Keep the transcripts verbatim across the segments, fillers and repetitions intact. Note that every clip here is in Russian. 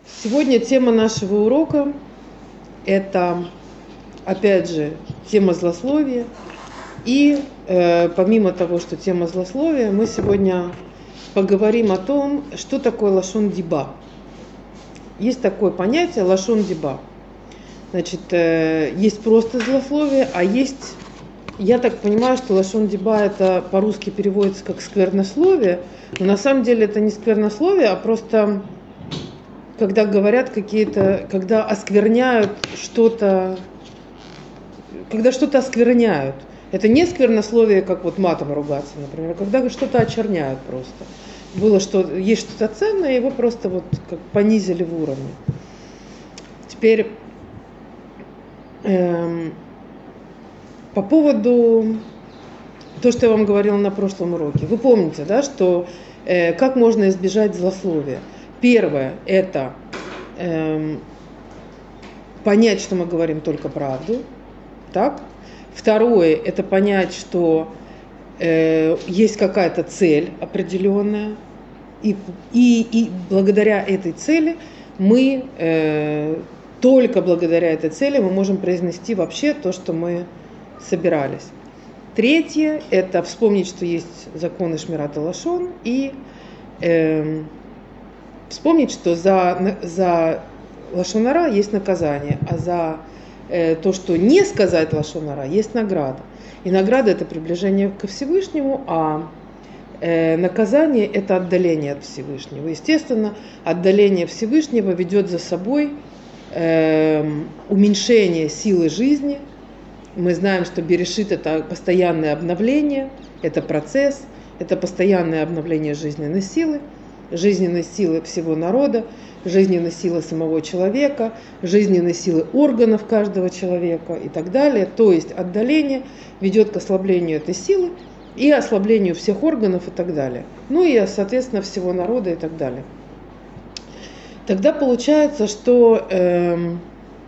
Сегодня тема нашего урока – это, опять же, тема злословия. И э, помимо того, что тема злословия, мы сегодня поговорим о том, что такое лашон диба. Есть такое понятие лашон диба. Значит, э, есть просто злословие, а есть, я так понимаю, что лашон диба это по-русски переводится как сквернословие, но на самом деле это не сквернословие, а просто когда говорят какие-то, когда оскверняют что-то, когда что-то оскверняют. Это не сквернословие, как вот матом ругаться, например, а когда что-то очерняют просто. Было что, есть что-то ценное, его просто вот как понизили в уровне. Теперь эм, по поводу того, что я вам говорила на прошлом уроке. Вы помните, да, что э, как можно избежать злословия? Первое – это эм, понять, что мы говорим только правду. Так? Второе – это понять, что э, есть какая-то цель определенная. И, и, и благодаря этой цели мы, э, только благодаря этой цели мы можем произнести вообще то, что мы собирались. Третье – это вспомнить, что есть законы Шмират ха-Лашон, и э, вспомнить, что за, за лашон ара есть наказание, а за э, то, что не сказать лашон ара, есть награда. И награда – это приближение ко Всевышнему, а э, наказание – это отдаление от Всевышнего. Естественно, отдаление Всевышнего ведет за собой э, уменьшение силы жизни. Мы знаем, что берешит – это постоянное обновление, это процесс, это постоянное обновление жизненной силы. Жизненной силы всего народа, жизненной силы самого человека, жизненной силы органов каждого человека и так далее. То есть отдаление ведет к ослаблению этой силы и ослаблению всех органов и так далее. Ну и, соответственно, всего народа и так далее. Тогда получается, что э,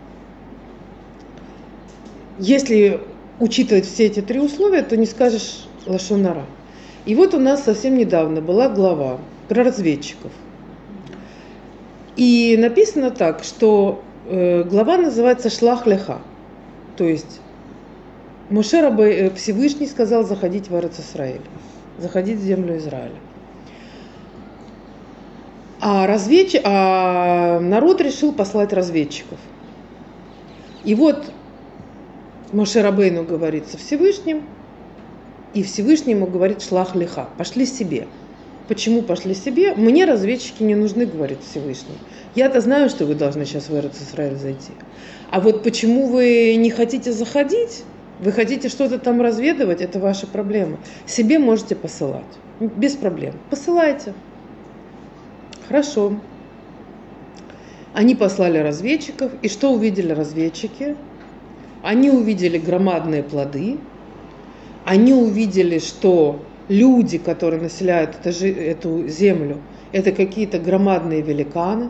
если учитывать все эти три условия, то не скажешь лашон ара. И вот у нас совсем недавно была глава про разведчиков. И написано так, что э, глава называется Шлах Леха. То есть Моше Рабейну, Всевышний сказал заходить в Эрец Исраэль, заходить в землю Израиля. А, разведчик, а народ решил послать разведчиков. И вот Моше Рабейну говорит со Всевышним, и Всевышний ему говорит Шлах Леха, пошли себе. Почему пошли себе? Мне разведчики не нужны, говорит Всевышний. Я-то знаю, что вы должны сейчас в Эрец Исраэль зайти. А вот почему вы не хотите заходить, вы хотите что-то там разведывать, это ваша проблема. Себе можете посылать. Без проблем. Посылайте. Хорошо. Они послали разведчиков. И что увидели разведчики? Они увидели громадные плоды. Они увидели, что люди, которые населяют эту землю, это какие-то громадные великаны.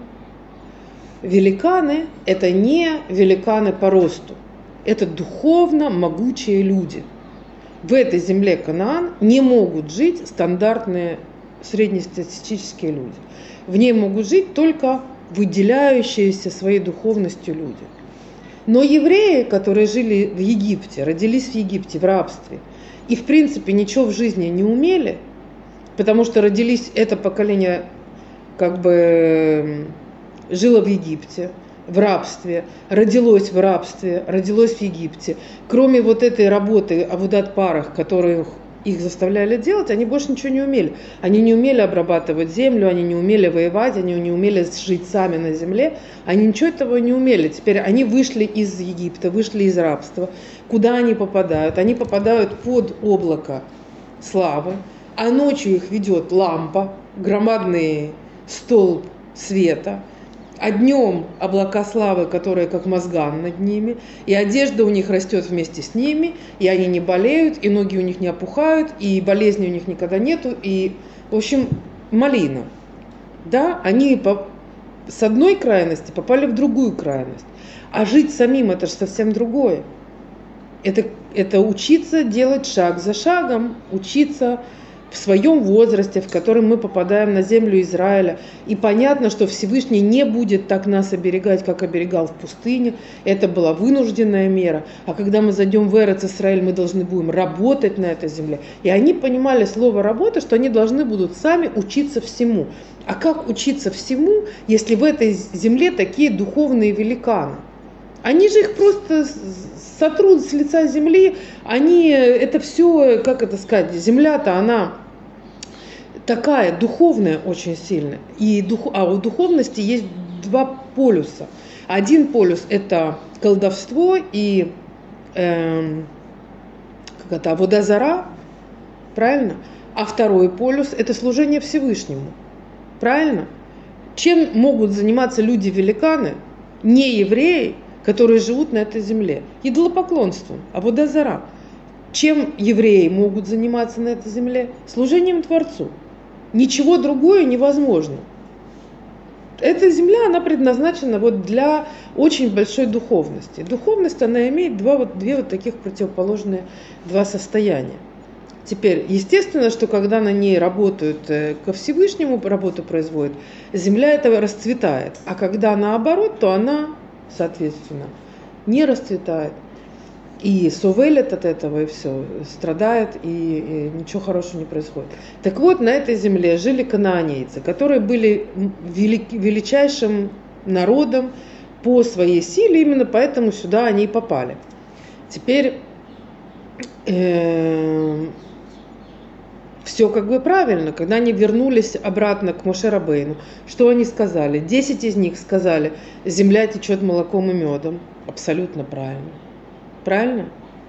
Великаны – это не великаны по росту, это духовно могучие люди. В этой земле Канаан не могут жить стандартные среднестатистические люди. В ней могут жить только выделяющиеся своей духовностью люди. Но евреи, которые жили в Египте, родились в Египте, в рабстве, и, в принципе, ничего в жизни не умели, потому что родились, это поколение как бы жило в Египте, в рабстве, родилось в рабстве, родилось в Египте. Кроме вот этой работы авудат парах, которую их заставляли делать, они больше ничего не умели. Они не умели обрабатывать землю, они не умели воевать, они не умели жить сами на земле, они ничего этого не умели. Теперь они вышли из Египта, вышли из рабства. Куда они попадают? Они попадают под облако славы, а ночью их ведет лампа, громадный столб света, а днем облака славы, которые как мозган над ними, и одежда у них растет вместе с ними, и они не болеют, и ноги у них не опухают, и болезней у них никогда нету, и, в общем, малина. Да, они по, с одной крайности попали в другую крайность, а жить самим это же совсем другое. Это, это учиться делать шаг за шагом, учиться в своем возрасте, в котором мы попадаем на землю Израиля. И понятно, что Всевышний не будет так нас оберегать, как оберегал в пустыне. Это была вынужденная мера. А когда мы зайдем в Эрец Исраэль, мы должны будем работать на этой земле. И они понимали слово «работа», что они должны будут сами учиться всему. А как учиться всему, если в этой земле такие духовные великаны? Они же их просто сотрут с лица земли, они, это все, как это сказать, земля-то она такая духовная очень сильно. И дух, а у духовности есть два полюса. Один полюс – это колдовство и э, как это, авода зара, правильно? А второй полюс – это служение Всевышнему, правильно? Чем могут заниматься люди-великаны, не евреи, которые живут на этой земле? Идолопоклонством, авода зара. Чем евреи могут заниматься на этой земле? Служением Творцу. Ничего другое невозможно. Эта земля, она предназначена вот для очень большой духовности. Духовность, она имеет два, вот, две вот таких противоположные два состояния. Теперь, естественно, что когда на ней работают, ко Всевышнему работу производят, земля этого расцветает. А когда наоборот, то она, соответственно, не расцветает. И совелит от этого, и все, страдает, и, и ничего хорошего не происходит. Так вот, на этой земле жили канаанейцы, которые были велик, величайшим народом по своей силе, именно поэтому сюда они и попали. Теперь э, все как бы правильно. Когда они вернулись обратно к Моше Рабейну, что они сказали? Десять из них сказали: земля течет молоком и медом. Абсолютно правильно. Правильно?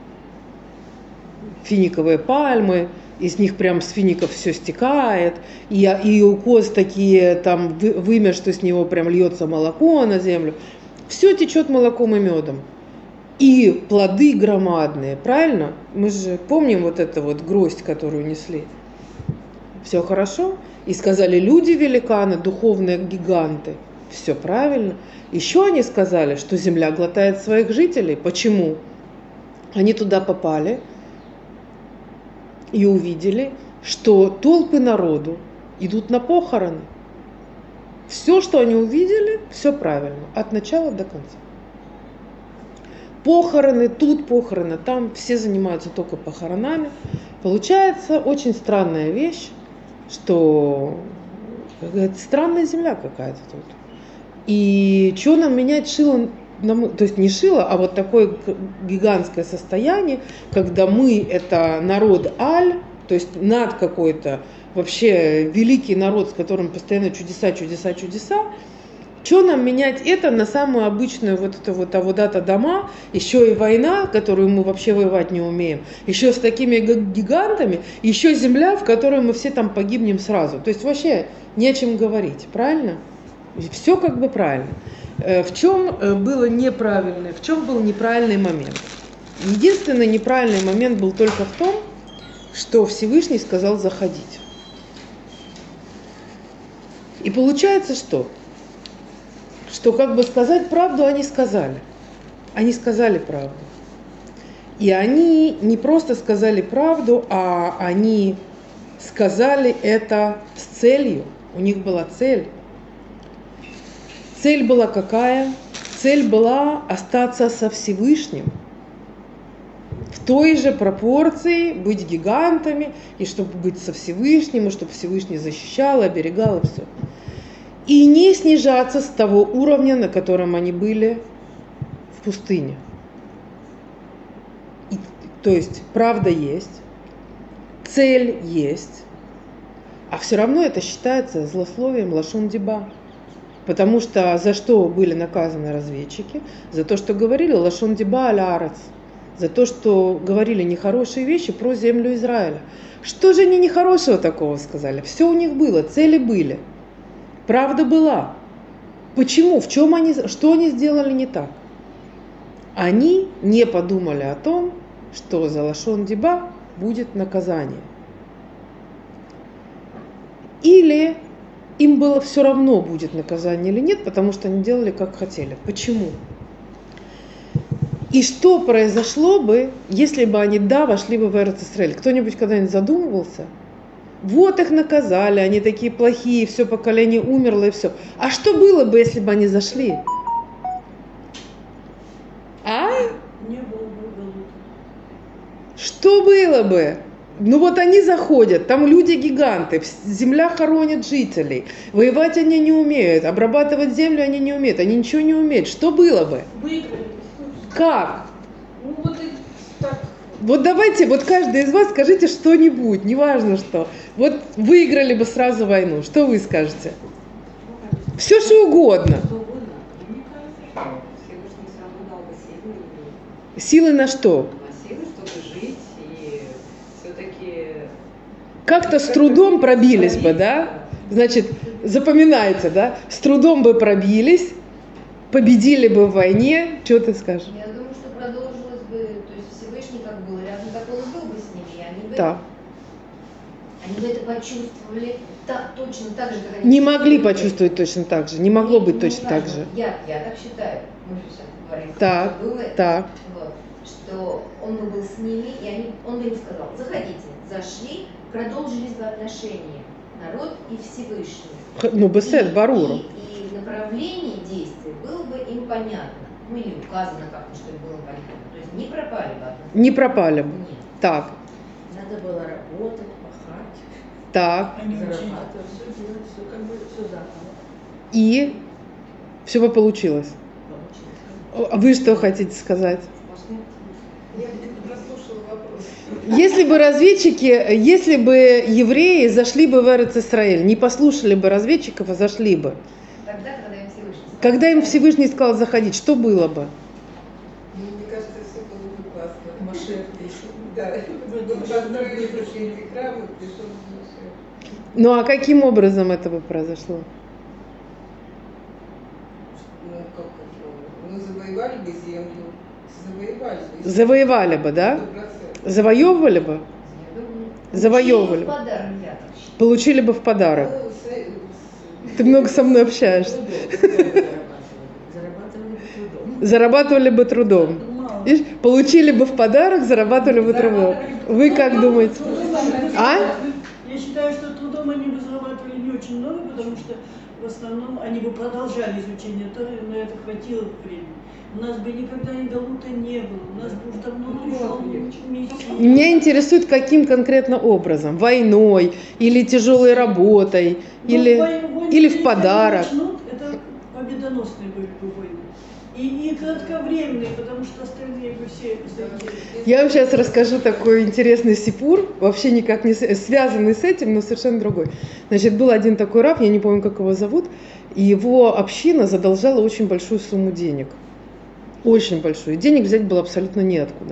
Финиковые пальмы, из них прям с фиников все стекает, и, и у коз такие там вымя, что с него прям льется молоко на землю. Все течет молоком и медом. И плоды громадные, правильно? Мы же помним вот эту вот гроздь, которую несли. Все хорошо? И сказали: люди великаны, духовные гиганты. Все правильно. Еще они сказали, что земля глотает своих жителей. Почему? Они туда попали и увидели, что толпы народу идут на похороны. Все, что они увидели, все правильно, от начала до конца. Похороны, тут похороны, там все занимаются только похоронами. Получается очень странная вещь, что какая-то странная земля какая-то тут. И что нам менять шило? То есть не шило, а вот такое гигантское состояние, когда мы это народ Аль, то есть над какой-то вообще великий народ, с которым постоянно чудеса, чудеса, чудеса. Что нам менять это на самую обычную вот эту вот аводата дома, еще и война, которую мы вообще воевать не умеем, еще с такими гигантами, еще земля, в которой мы все там погибнем сразу. То есть вообще не о чем говорить, правильно? Все как бы правильно. В чем было неправильное, в чем был неправильный момент? Единственный неправильный момент был только в том, что Всевышний сказал заходить. И получается что? Что как бы сказать правду они сказали. Они сказали правду. И они не просто сказали правду, а они сказали это с целью. У них была цель. Цель была какая? Цель была остаться со Всевышним. В той же пропорции быть гигантами, и чтобы быть со Всевышним, и чтобы Всевышний защищал, оберегал, и все. И не снижаться с того уровня, на котором они были в пустыне. И, то есть правда есть, цель есть, а все равно это считается злословием лашон диба. Потому что за что были наказаны разведчики? За то, что говорили лашон диба аля арец. За то, что говорили нехорошие вещи про землю Израиля. Что же они нехорошего такого сказали? Все у них было, цели были. Правда была. Почему? В чем они, что они сделали не так? Они не подумали о том, что за лашон диба будет наказание. Или им было все равно, будет наказание или нет, потому что они делали как хотели. Почему? И что произошло бы, если бы они, да, вошли бы в Эрец Исраэль? Кто-нибудь когда-нибудь задумывался? Вот их наказали, они такие плохие, все поколение умерло и все. А что было бы, если бы они зашли? А? Не было бы Галута. Что было бы? Ну вот они заходят, там люди-гиганты, земля хоронит жителей, воевать они не умеют, обрабатывать землю они не умеют, они ничего не умеют. Что было бы? Выиграли. Как? Ну вот и так. Вот давайте, вот каждый из вас скажите что-нибудь, неважно что. Вот выиграли бы сразу войну, что вы скажете? Все, что угодно. Мне кажется, что Всевышний все равно дал бы силы. Силы на что? На силы, чтобы жить и все-таки... Как-то с трудом пробились бы, да? Значит, запоминайте, да? С трудом бы пробились, победили бы в войне. Что ты скажешь? Я думаю, что продолжилось бы, то есть Всевышний как был рядом, так он и был бы с ними, и они бы, Да. они бы это почувствовали так, точно так же, как они Не могли чувствовали. почувствовать точно так же, не могло быть Ну, точно так же. Я, я так считаю, мы же сейчас говорим, Так, что было, так. вот, что он бы был с ними, и они, он бы им сказал, заходите, зашли, продолжились бы отношения, народ и Всевышний. Х- Ну, бесед, И- баруру. И, и направление действий было бы им понятно, ну или указано как-то, что им было понятно. То есть не пропали бы от нас. Не пропали бы. Нет. Так, Надо было работать, пахать, так. Они учили. зарабатывать, все делать, все как бы все заново. И все бы получилось. Получилось. А вы что хотите сказать? Я где-то прослушала вопрос. Если бы разведчики, если бы евреи зашли бы в Эрец-Исраэль, не послушали бы разведчиков, а зашли бы. Тогда, когда им Всевышний сказал. Когда им Всевышний сказал заходить, что было бы? Ну, мне кажется, все было бы классно. Машех пришел. Да, вы построили эти храмы, пришел Машех. Ну а каким образом это бы произошло? Ну, как это? Ну, завоевали бы землю. Завоевали бы. Завоевали бы, да? Сто процентов. Завоевывали бы? Я думаю, Завоевывали. получили в подарок, я так считаю. Получили бы в подарок. Ну, с- Ты много со мной общаешься. Зарабатывали бы трудом. Зарабатывали бы трудом. Мало. Видишь, получили бы в подарок, зарабатывали бы трудом. Вы как думаете? А? Я считаю, что трудом они бы зарабатывали не очень много, потому что в основном они бы продолжали изучение Торы, но это хватило бы времени. У нас бы никогда и Галута не было, у нас бы уже давно пришел Мессия. Меня интересует, каким конкретно образом. Войной, или тяжелой работой, Ну, или, войны, войны, или в если подарок. они начнут, это победоносные были бы войны. И, и кратковременные, потому что остальные бы все закинули. Я вам сейчас расскажу такой интересный сипур, вообще никак не с- связанный с этим, но совершенно другой. Значит, был один такой раб, я не помню, как его зовут, и его община задолжала очень большую сумму денег. Очень большую. И денег взять было абсолютно неоткуда.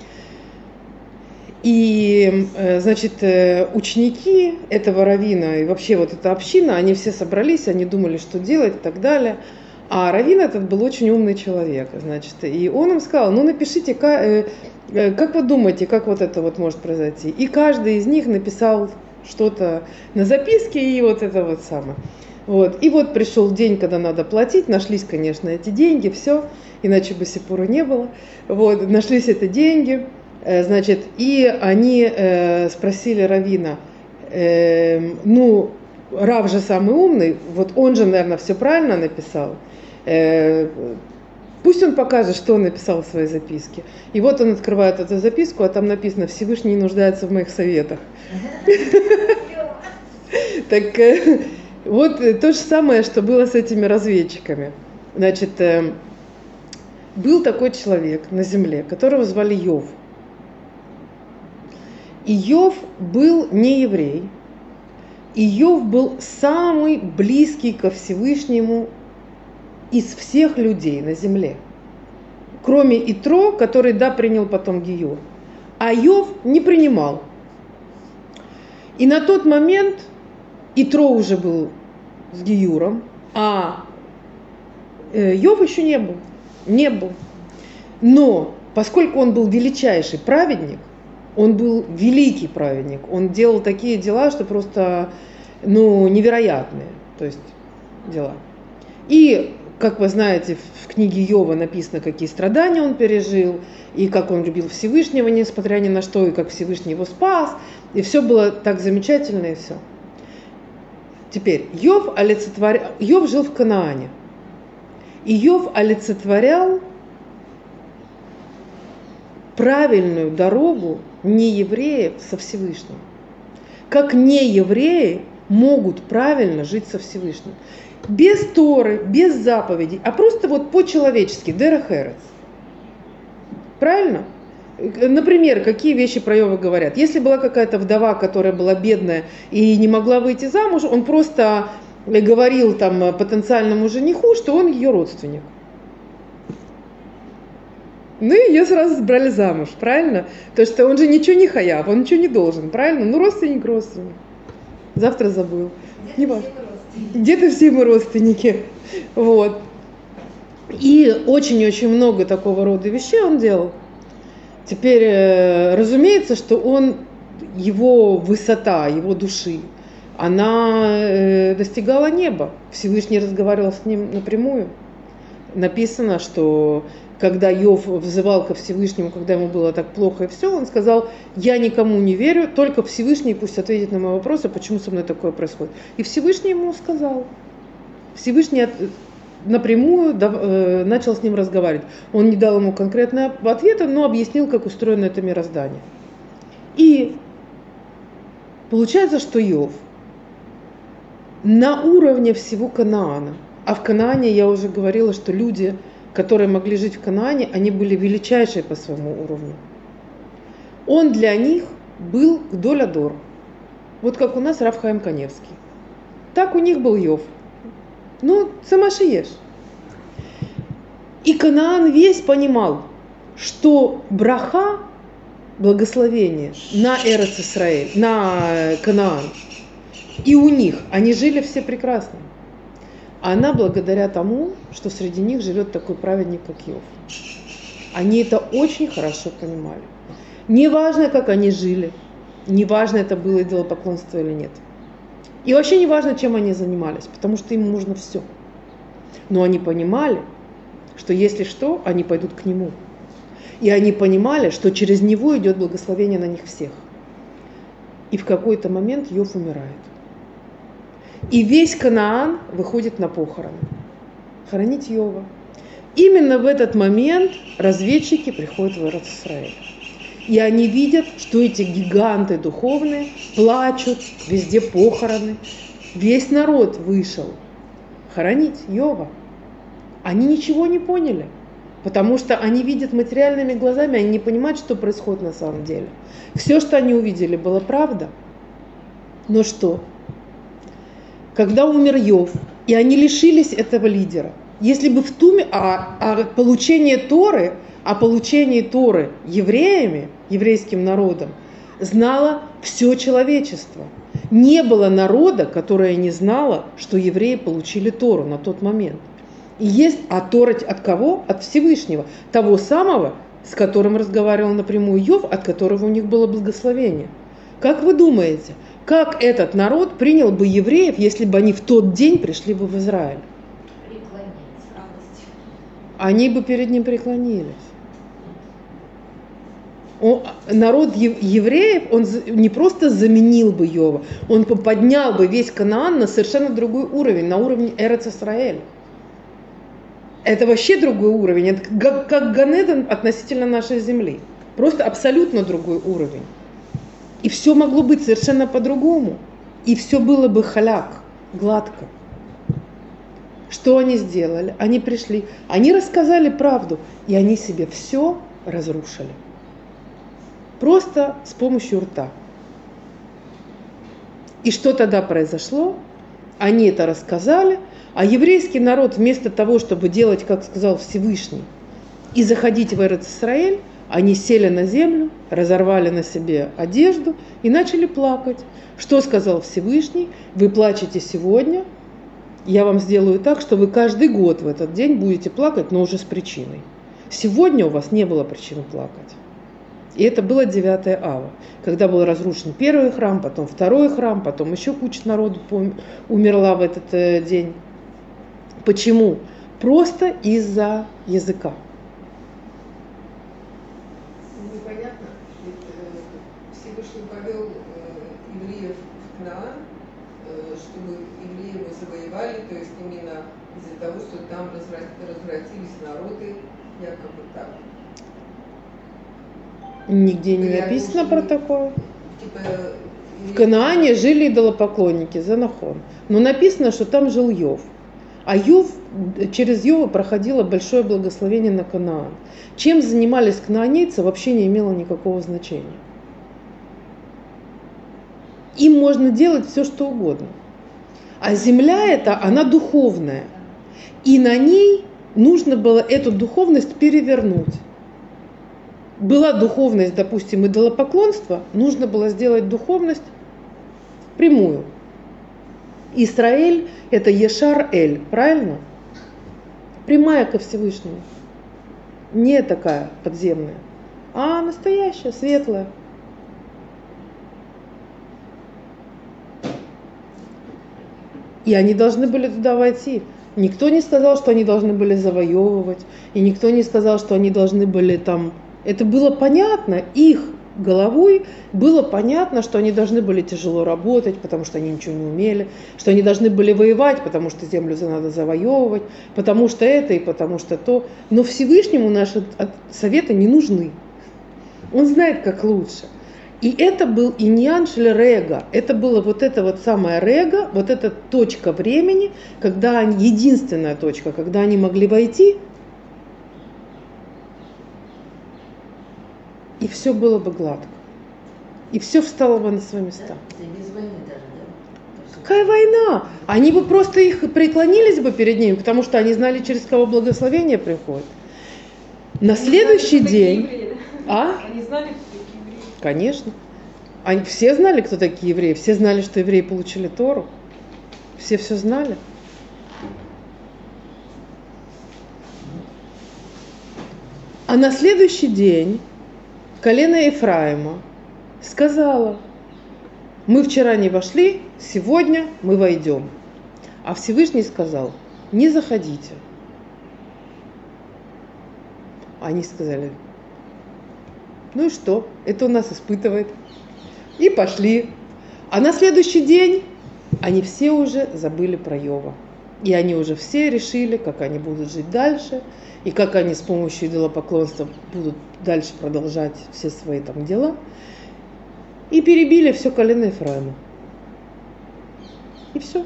И, э, значит, э, ученики этого раввина и вообще вот эта община, они все собрались, они думали, что делать и так далее. А раввин этот был очень умный человек, значит, и он им сказал, ну напишите, ка- э, э, как вы думаете, как вот это вот может произойти. И каждый из них написал что-то на записке и вот это вот самое. Вот. И вот пришел день, когда надо платить, нашлись, конечно, эти деньги, все, иначе бы сипура не было. Вот. Нашлись эти деньги, э, значит, и они э, спросили раввина, э, ну, рав же самый умный, вот он же, наверное, все правильно написал. Э, пусть он покажет, что он написал в своей записке. И вот он открывает эту записку, а там написано: «Всевышний не нуждается в моих советах». Так э, вот э, то же самое, что было с этими разведчиками. Значит, э, был такой человек на земле, которого звали Йов. И Йов был не еврей. И Йов был самый близкий ко Всевышнему из всех людей на земле. Кроме Итро, который, да, принял потом Гиюр. А Йов не принимал. И на тот момент Итро уже был с Гиюром, а Йов еще не был. Не был. Но поскольку он был величайший праведник, он был великий праведник, он делал такие дела, что просто, ну, невероятные, то есть дела. И, как вы знаете, в книге Йова написано, какие страдания он пережил, и как он любил Всевышнего, несмотря ни на что, и как Всевышний его спас. И все было так замечательно, и все. Теперь, Йов, олицетворя... Йов жил в Канаане. И Йов олицетворял правильную дорогу неевреев со Всевышним. Как неевреи могут правильно жить со Всевышним. Без Торы, без заповедей, а просто вот по-человечески, дерех эрец. Правильно? Например, какие вещи про Йова говорят? Если была какая-то вдова, которая была бедная и не могла выйти замуж, он просто говорил там потенциальному жениху, что он ее родственник. Ну и ее сразу брали замуж, правильно? То что он же ничего не хаяв, он ничего не должен, правильно? Ну родственник, родственник. Завтра забыл. Не важно. Где-то все мы родственники. Вот. И очень-очень много такого рода вещей он делал. Теперь, разумеется, что он, его высота, его души, она достигала неба. Всевышний разговаривал с ним напрямую. Написано, что когда Йов взывал ко Всевышнему, когда ему было так плохо и все, он сказал: я никому не верю, только Всевышний пусть ответит на мои вопросы, почему со мной такое происходит. И Всевышний ему сказал. Всевышний напрямую начал с ним разговаривать. Он не дал ему конкретного ответа, но объяснил, как устроено это мироздание. И получается, что Йов на уровне всего Канаана, а в Канаане я уже говорила, что люди, которые могли жить в Канаане, они были величайшие по своему уровню. Он для них был гдоль адор. Вот как у нас Рав Хаим Каневский. Так у них был Йов. Ну, самашиеш. И Канаан весь понимал, что браха, благословение на Эрец Исраэль, на Канаан, и у них, они жили все прекрасно. А она благодаря тому, что среди них живет такой праведник, как Йов. Они это очень хорошо понимали. Неважно, как они жили, неважно, это было идолопоклонство или нет. И вообще не важно, чем они занимались, потому что им нужно все. Но они понимали, что если что, они пойдут к нему. И они понимали, что через него идет благословение на них всех. И в какой-то момент Йов умирает. И весь Канаан выходит на похороны. Хоронить Йова. Именно в этот момент разведчики приходят в Эрец Исраэль. И они видят, что эти гиганты духовные плачут, везде похороны. Весь народ вышел хоронить Йова. Они ничего не поняли, потому что они видят материальными глазами, они не понимают, что происходит на самом деле. Все, что они увидели, было правда. Но что? Когда умер Йов, и они лишились этого лидера, если бы в Туме, а, а получение Торы, о получении Торы евреями, еврейским народом, знало все человечество. Не было народа, которое не знало, что евреи получили Тору на тот момент. И есть, а Тора от кого? От Всевышнего, того самого, с которым разговаривал напрямую Йов, от которого у них было благословение. Как вы думаете, как этот народ принял бы евреев, если бы они в тот день пришли бы в Израиль? Преклонять с радостью. Они бы перед ним преклонились. Он, народ евреев, он не просто заменил бы Йова, он поднял бы весь Канаан на совершенно другой уровень, на уровень Эрец Исраэль. Это вообще другой уровень, это как, как Ганеден относительно нашей земли. Просто абсолютно другой уровень. И все могло быть совершенно по-другому. И все было бы халяк, гладко. Что они сделали? Они пришли, они рассказали правду, и они себе все разрушили. Просто с помощью рта. И что тогда произошло? Они это рассказали, а еврейский народ вместо того, чтобы делать, как сказал Всевышний, и заходить в Эрец Исраэль, они сели на землю, разорвали на себе одежду и начали плакать. Что сказал Всевышний? Вы плачете сегодня, я вам сделаю так, что вы каждый год в этот день будете плакать, но уже с причиной. Сегодня у вас не было причины плакать. И это было девятое ава, когда был разрушен первый храм, потом второй храм, потом еще куча народу умерла в этот э, день. Почему? Просто из-за языка. Непонятно, ведь Всевышний повел завоевали, то есть именно из-за того, что там развратились народы, якобы так. Нигде не Я написано тоже про не- такое. Типа, В Канаане жили идолопоклонники, Занахон. Но написано, что там жил Йов. А Йов, через Йова проходило большое благословение на Канаан. Чем занимались кнаанейцы, вообще не имело никакого значения. Им можно делать все, что угодно. А земля эта, она духовная. И на ней нужно было эту духовность перевернуть. Была духовность, допустим, идолопоклонства, нужно было сделать духовность прямую. Исраэль – это Ешар-Эль, правильно? Прямая ко Всевышнему. Не такая подземная, а настоящая, светлая. И они должны были туда войти. Никто не сказал, что они должны были завоевывать, и никто не сказал, что они должны были там... Это было понятно, их головой было понятно, что они должны были тяжело работать, потому что они ничего не умели, что они должны были воевать, потому что землю надо завоевывать, потому что это и потому что то. Но Всевышнему наши советы не нужны. Он знает, как лучше. И это был иньян шель рега. Это было вот это вот самое рега, вот эта точка времени, когда они, единственная точка, когда они могли войти, и все было бы гладко. И все встало бы на свои места. Да, без войны даже, да? Какая война? Они бы просто их преклонились бы перед ними, потому что они знали, через кого благословение приходит. На следующий день... А? Они знали, кто такие евреи. Конечно. Они все знали, кто такие евреи. Все знали, что евреи получили Тору. Все все знали. А на следующий день колено Ефраима сказала: мы вчера не вошли, сегодня мы войдем. А Всевышний сказал: не заходите. Они сказали: ну и что? Это у нас испытывает. И пошли. А на следующий день они все уже забыли про Йова. И они уже все решили, как они будут жить дальше, и как они с помощью идолопоклонства будут дальше продолжать все свои там дела. И перебили все колено Ефраима. И все.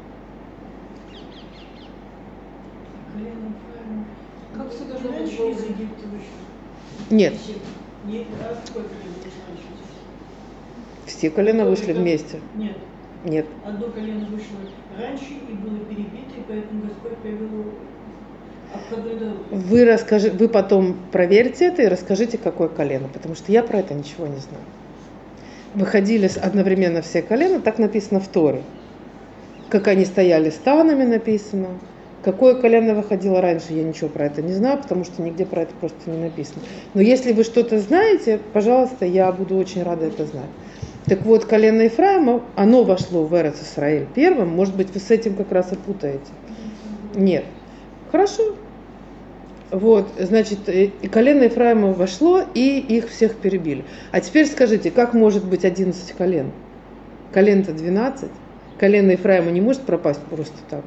Колено Ефраима. Как все должно быть Раньше долго? из Египта вышли. Нет, Нет, а какое колено вышло раньше? все колена вышли вместе. Нет. Нет. Одно колено вышло раньше и было перебито, и поэтому Господь повел обходной дорогой. Вы, расскажи, вы потом проверьте это и расскажите, какое колено, потому что я про это ничего не знаю. Выходили одновременно все колена, так написано в Торе. Как они стояли станами, написано. Какое колено выходило раньше, я ничего про это не знаю, потому что нигде про это просто не написано. Но если вы что-то знаете, пожалуйста, я буду очень рада это знать. Так вот, колено Ефраима, оно вошло в Эрец Исраэль первым. Может быть, вы с этим как раз и путаете. Нет. Хорошо. Вот, значит, и колено Ефраима вошло, и их всех перебили. А теперь скажите, как может быть одиннадцать колен? Колен-то двенадцать. Колено Ефраима не может пропасть просто так.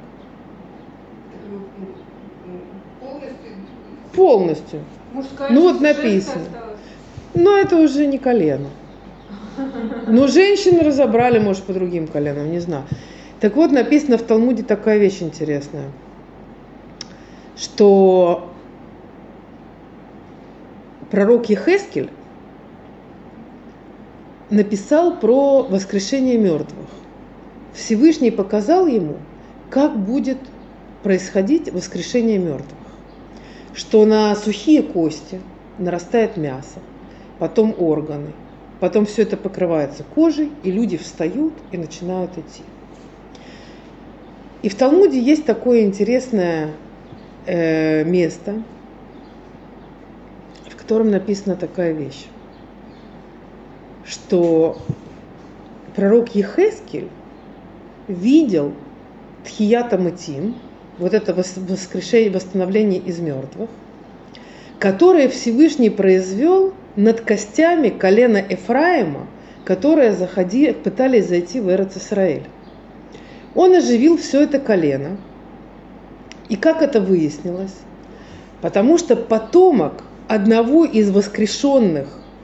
Полностью. Полностью. Мужская Ну, вот женская написано. осталась. Но это уже не колено. Но женщин разобрали, может, по другим коленам, не знаю. Так вот, написано в Талмуде такая вещь интересная, что пророк Ехескель написал про воскрешение мертвых. Всевышний показал ему, как будет происходить воскрешение мертвых. Что на сухие кости нарастает мясо, потом органы, потом все это покрывается кожей, и люди встают и начинают идти. И в Талмуде есть такое интересное э, место, в котором написана такая вещь, что пророк Ехескель видел Тхията Матим, вот это воскрешение, восстановление из мертвых, которое Всевышний произвел над костями колена Ефраима, которые заходи, пытались зайти в Эрец Исраэль. Он оживил все это колено. И как это выяснилось? Потому что потомок одного из воскрешенных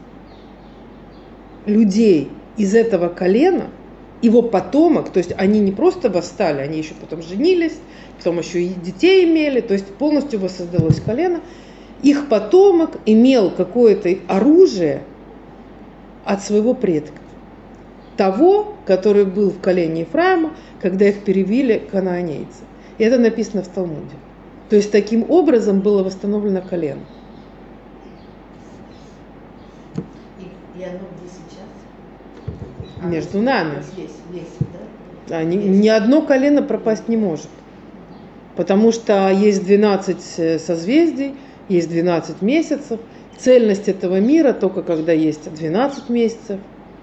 людей из этого колена, его потомок, то есть они не просто восстали, они еще потом женились, потом еще и детей имели, то есть полностью воссоздалось колено, их потомок имел какое-то оружие от своего предка. Того, который был в колене Ефраима, когда их перевели канаанейцы. И это написано в Талмуде. То есть таким образом было восстановлено колено. И, и оно где сейчас? Между нами. Здесь, здесь, да? А, ни, ни одно колено пропасть не может. Потому что есть двенадцать созвездий, есть двенадцать месяцев. Цельность этого мира только когда есть двенадцать месяцев.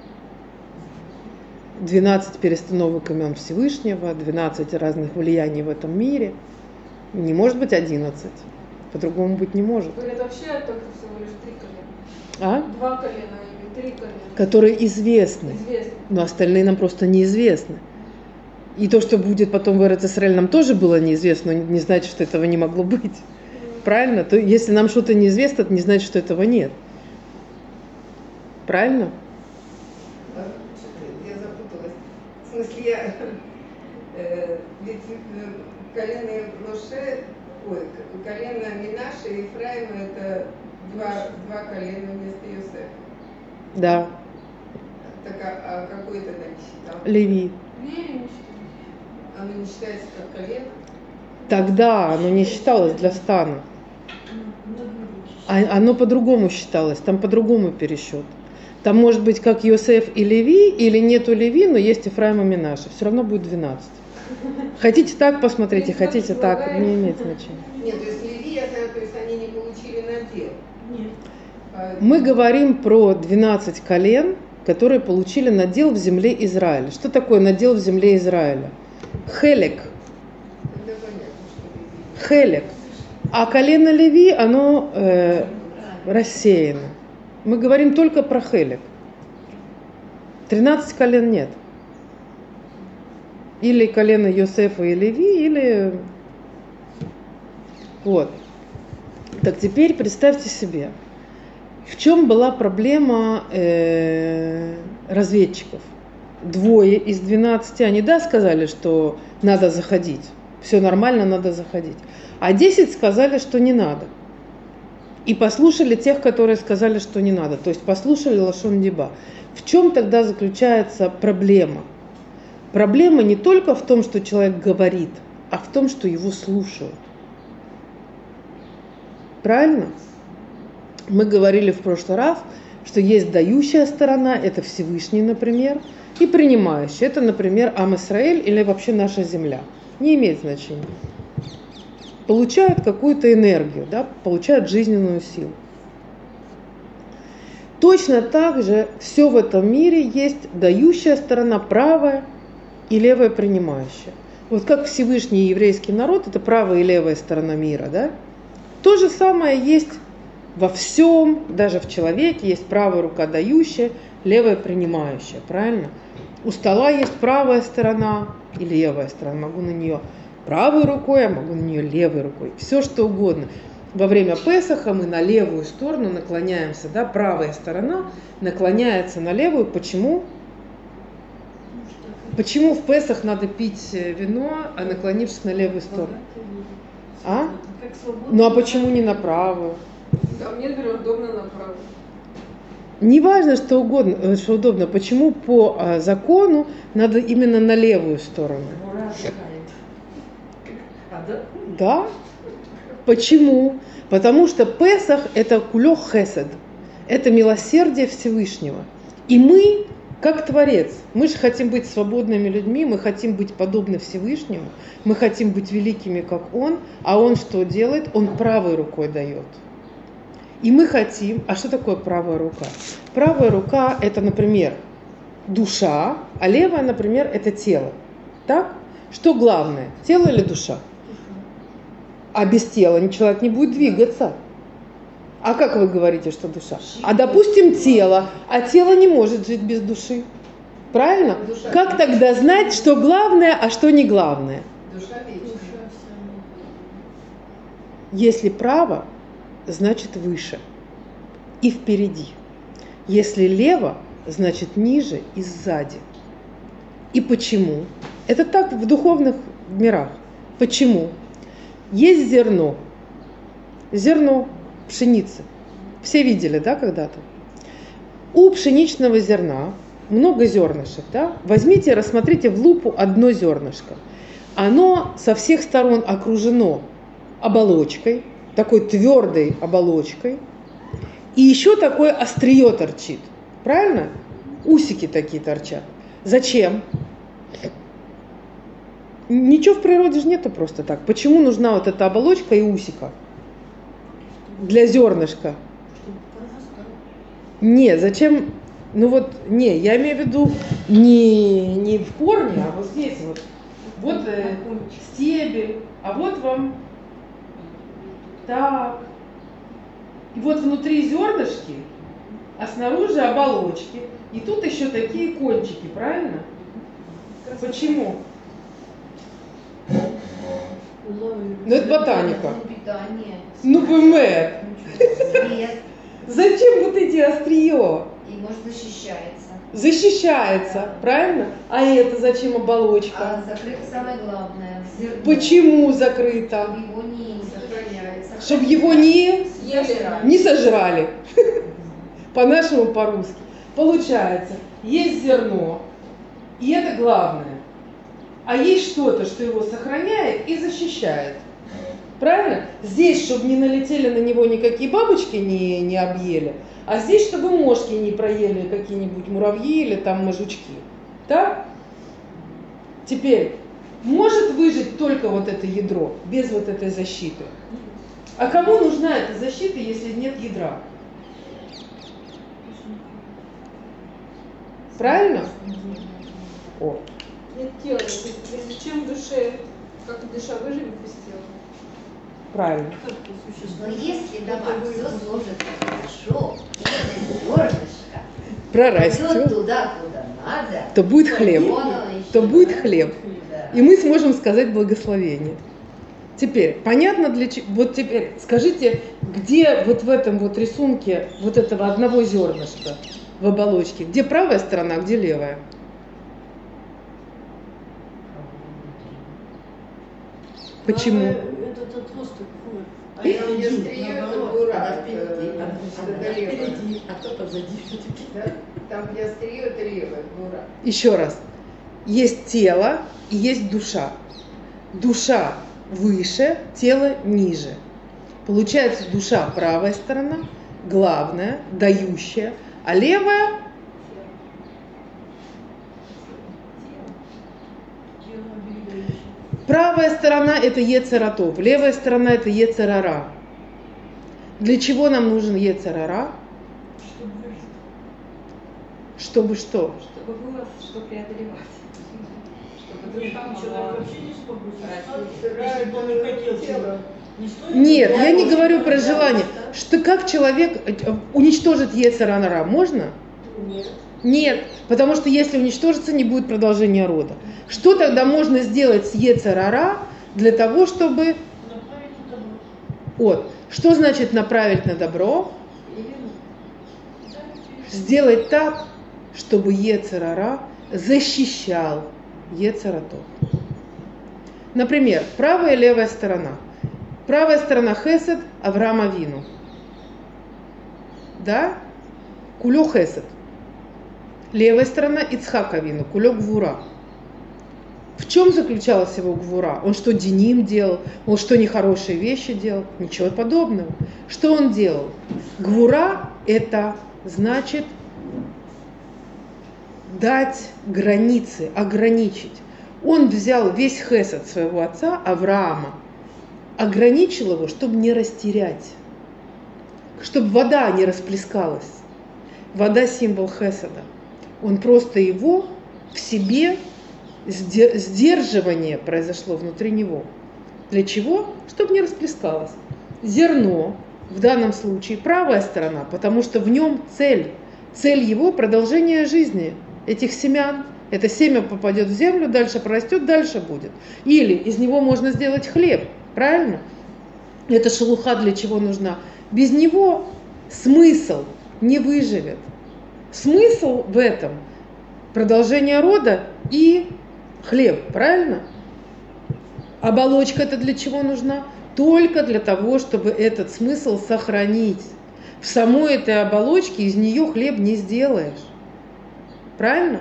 двенадцать перестановок имен Всевышнего, двенадцать разных влияний в этом мире. Не может быть одиннадцать. По-другому быть не может. Говорят, вообще только всего лишь три колена. А? Два колена или три колена. Которые известны. Известно. Но остальные нам просто неизвестны. И то, что будет потом в Эрец-Исраэль, нам тоже было неизвестно, но не значит, что этого не могло быть. Правильно? То если нам что-то неизвестно, это не значит, что этого нет. Правильно? Я запуталась. В смысле, я, э, ведь э, колено Лоше, ой, колено Минаше и Ефраима – это два, два колена вместо Йосефа. Да. Так, а, а какой тогда не считал? Леви. Не, не считаю. Оно не считается как колено? Тогда оно не считалось для стана. А оно по-другому считалось, там по-другому пересчет. Там может быть как Йосеф и Леви, или нету Леви, но есть Ефраим и Минаше. Все равно будет двенадцать. Хотите так посмотрите, хотите так, не имеет значения. Нет, то есть Леви, я знаю, то есть они не получили надел. Нет. А, Мы говорим про двенадцать колен, которые получили надел в земле Израиля. Что такое надел в земле Израиля? Хелек. тогда понятно, что Леви. Хелек. А колено Леви, оно э, рассеяно. Мы говорим только про Хелек. тринадцать колен нет. Или колено Йосефа и Леви, или... Вот. Так теперь представьте себе, в чем была проблема э, разведчиков. Двое из двенадцати, они да сказали, что надо заходить. Все нормально, надо заходить. А десять сказали, что не надо. И послушали тех, которые сказали, что не надо. То есть послушали лашон диба. В чем тогда заключается проблема? Проблема не только в том, что человек говорит, а в том, что его слушают. Правильно? Мы говорили в прошлый раз, что есть дающая сторона, это Всевышний, например, и принимающая. Это, например, Ам Исраэль или вообще наша земля. Не имеет значения. Получают какую-то энергию, да, получают жизненную силу. Точно так же все в этом мире есть дающая сторона, правая и левая принимающая. Вот как Всевышний еврейский народ, это правая и левая сторона мира, да? То же самое есть во всем, даже в человеке есть правая рука дающая, левая принимающая, правильно? У стола есть правая сторона и левая сторона, могу на нее правой рукой, а могу на нее левой рукой, все что угодно. Во время Песаха мы на левую сторону наклоняемся, да, правая сторона наклоняется на левую. Почему? Почему в Песах надо пить вино, а наклонившись на левую сторону? А? Как свободно. Ну а почему не на правую? Да, мне, например, удобно направо. Не важно, что угодно, что удобно. Почему по а, закону надо именно на левую сторону? А, да? Да? Почему? Потому что Песах – это кулёх хесед, это милосердие Всевышнего. И мы, как Творец, мы же хотим быть свободными людьми, мы хотим быть подобны Всевышнему, мы хотим быть великими, как Он, а Он что делает? Он правой рукой дает. И мы хотим, а что такое правая рука? Правая рука – это, например, душа, а левая, например, это тело. Так? Что главное, тело или душа? А без тела человек не будет двигаться. А как вы говорите, что душа? А допустим, тело, а тело не может жить без души. Правильно? Душа Как тогда знать, что главное, а что не главное? Душа вечная. Душа вся. Если право, значит выше и впереди. Если лево, значит ниже и сзади. И почему? Это так в духовных мирах. Почему? Есть зерно. Зерно пшеницы. Все видели, да, когда-то? У пшеничного зерна много зернышек, да? Возьмите, рассмотрите в лупу одно зернышко. Оно со всех сторон окружено оболочкой, такой твердой оболочкой, и еще такое острие торчит. Правильно? Усики такие торчат. Зачем? Ничего в природе же нету просто так. Почему нужна вот эта оболочка и усика для зернышка? Не, зачем? Ну вот, не, я имею в виду не, не в корне, а вот здесь вот. Вот э, стебель, а вот вам так. И вот внутри зернышки, а снаружи оболочки. И тут еще такие кончики, правильно? Почему? Ну это ботаника. Питание. Ну бывает. Нет. Зачем вот эти острие? И может защищается. Защищается, правильно? А это зачем оболочка? А закрыто самое главное. Зерно. Почему закрыто? Чтобы его не сохраняется. Чтобы его не, Съели. не сожрали. По-нашему, по-русски. Получается, есть зерно, и это главное. А есть что-то, что его сохраняет и защищает. Правильно? Здесь, чтобы не налетели на него никакие бабочки, не, не объели, а здесь, чтобы мошки не проели какие-нибудь муравьи или там жучки. Так? Теперь, может выжить только вот это ядро, без вот этой защиты. А кому нужна эта защита, если нет ядра? Правильно? О. Нет тела. То есть, зачем в душе, как душа выживет без тела? Правильно. Но если дома все сложится хорошо, и это зернышко идет Прорастет, туда, куда надо, то будет хлеб. вон оно еще, То будет да? хлеб. Да. И мы сможем сказать благословение. Теперь, понятно для чего? Вот теперь скажите, где вот в этом вот рисунке вот этого одного зернышка в оболочке, где правая сторона, где левая? Почему? Этот отросток вот. А Там, это где один, острие, это наоборот. бура. Она впереди, это- она это лево. впереди, а кто позади все-таки. Да? Там, где острие, это лево, бура. Еще раз. Есть тело и есть душа. Душа выше, тело ниже. Получается, душа правая сторона, главная, дающая, а левая Тело оберегающее. правая сторона это Ецератов, левая сторона это Ецерара. Для чего нам нужен Ецерара? Чтобы выжить. Чтобы что? Чтобы было, что преодолевать. Чтобы Нет, душа человек могла вообще не смог бы расти. существовать, если бы он не хотел Тело. чего. Не стоит Нет, того, я не что говорю он про делает, желание. да? Что как человек э, уничтожит Ецеранара? Можно? Нет. Нет, потому что если уничтожится, не будет продолжения рода. Что тогда можно сделать с Ецерара для того, чтобы... Направить на добро. Вот. Что значит направить на добро? Да, Сделать так, чтобы Ецерара защищал Ецератов. Например, правая и левая сторона. Правая сторона Хесед, Авраам Авину. Да? Кулё Хесед. Левая сторона Ицхак Авину, Кулё Гвура. В чем заключалась его гвура? Он что, диним делал? Он что, нехорошие вещи делал? Ничего подобного. Что он делал? Гвура – это значит дать границы, ограничить. Он взял весь хесед своего отца Авраама, ограничил его, чтобы не растерять, чтобы вода не расплескалась. Вода – символ хеседа. Он просто его в себе, сдерживание произошло внутри него. Для чего? Чтобы не расплескалось. Зерно, в данном случае правая сторона, потому что в нем цель. Цель его – продолжение жизни. этих семян. Это семя попадет в землю, дальше прорастет, дальше будет. Или из него можно сделать хлеб, правильно? Эта шелуха для чего нужна? Без него смысл не выживет. Смысл в этом – продолжение рода и хлеб, правильно? Оболочка это для чего нужна? Только для того, чтобы этот смысл сохранить. В самой этой оболочке из нее хлеб не сделаешь. Правильно?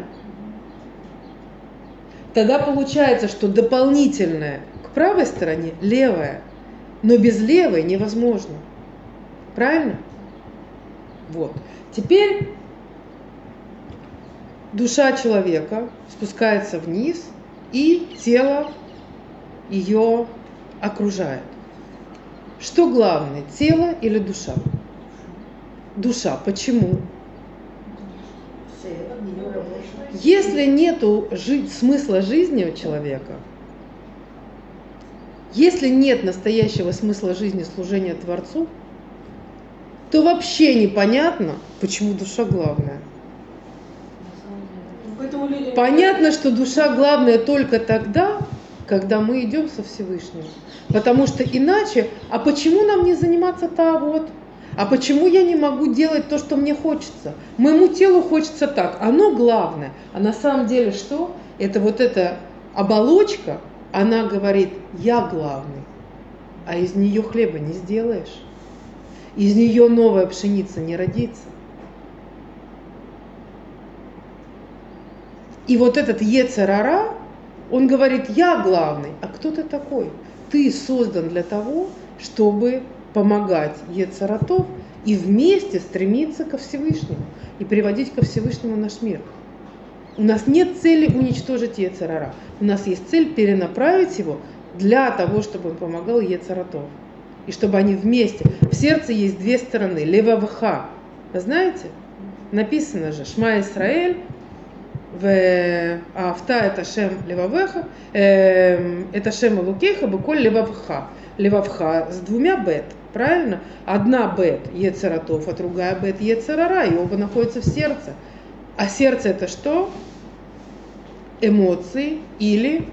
Тогда получается, что дополнительное к правой стороне левая, но без левой невозможно. Правильно? Вот. Теперь душа человека спускается вниз, и тело ее окружает. Что главное, тело или душа? Душа. Почему? Если нету жи- смысла жизни у человека, если нет настоящего смысла жизни служения Творцу, то вообще непонятно, почему душа главная. Поэтому люди... Понятно, что душа главная только тогда, когда мы идем со Всевышним. Потому что иначе, а почему нам не заниматься-то вот? А почему я не могу делать то, что мне хочется? Моему телу хочется так, оно главное. А на самом деле что? Это вот эта оболочка, она говорит, я главный. А из нее хлеба не сделаешь. Из нее новая пшеница не родится. И вот этот йецер ара, он говорит, я главный. А кто ты такой? Ты создан для того, чтобы помогать йецер ара и вместе стремиться ко Всевышнему и приводить ко Всевышнему наш мир. У нас нет цели уничтожить йецер ара. У нас есть цель перенаправить его для того, чтобы он помогал йецер ара. И чтобы они вместе. В сердце есть две стороны. Левавха. Вы знаете? Написано же Шма Исраэль, Ваавта это Шем Левавеха, это Шем Элукейха, Беколь Левавха. Левавха с двумя бет. Правильно? Одна бет йецер ара, а другая бет йецер ара, и оба находятся в сердце. А сердце это что? Эмоции или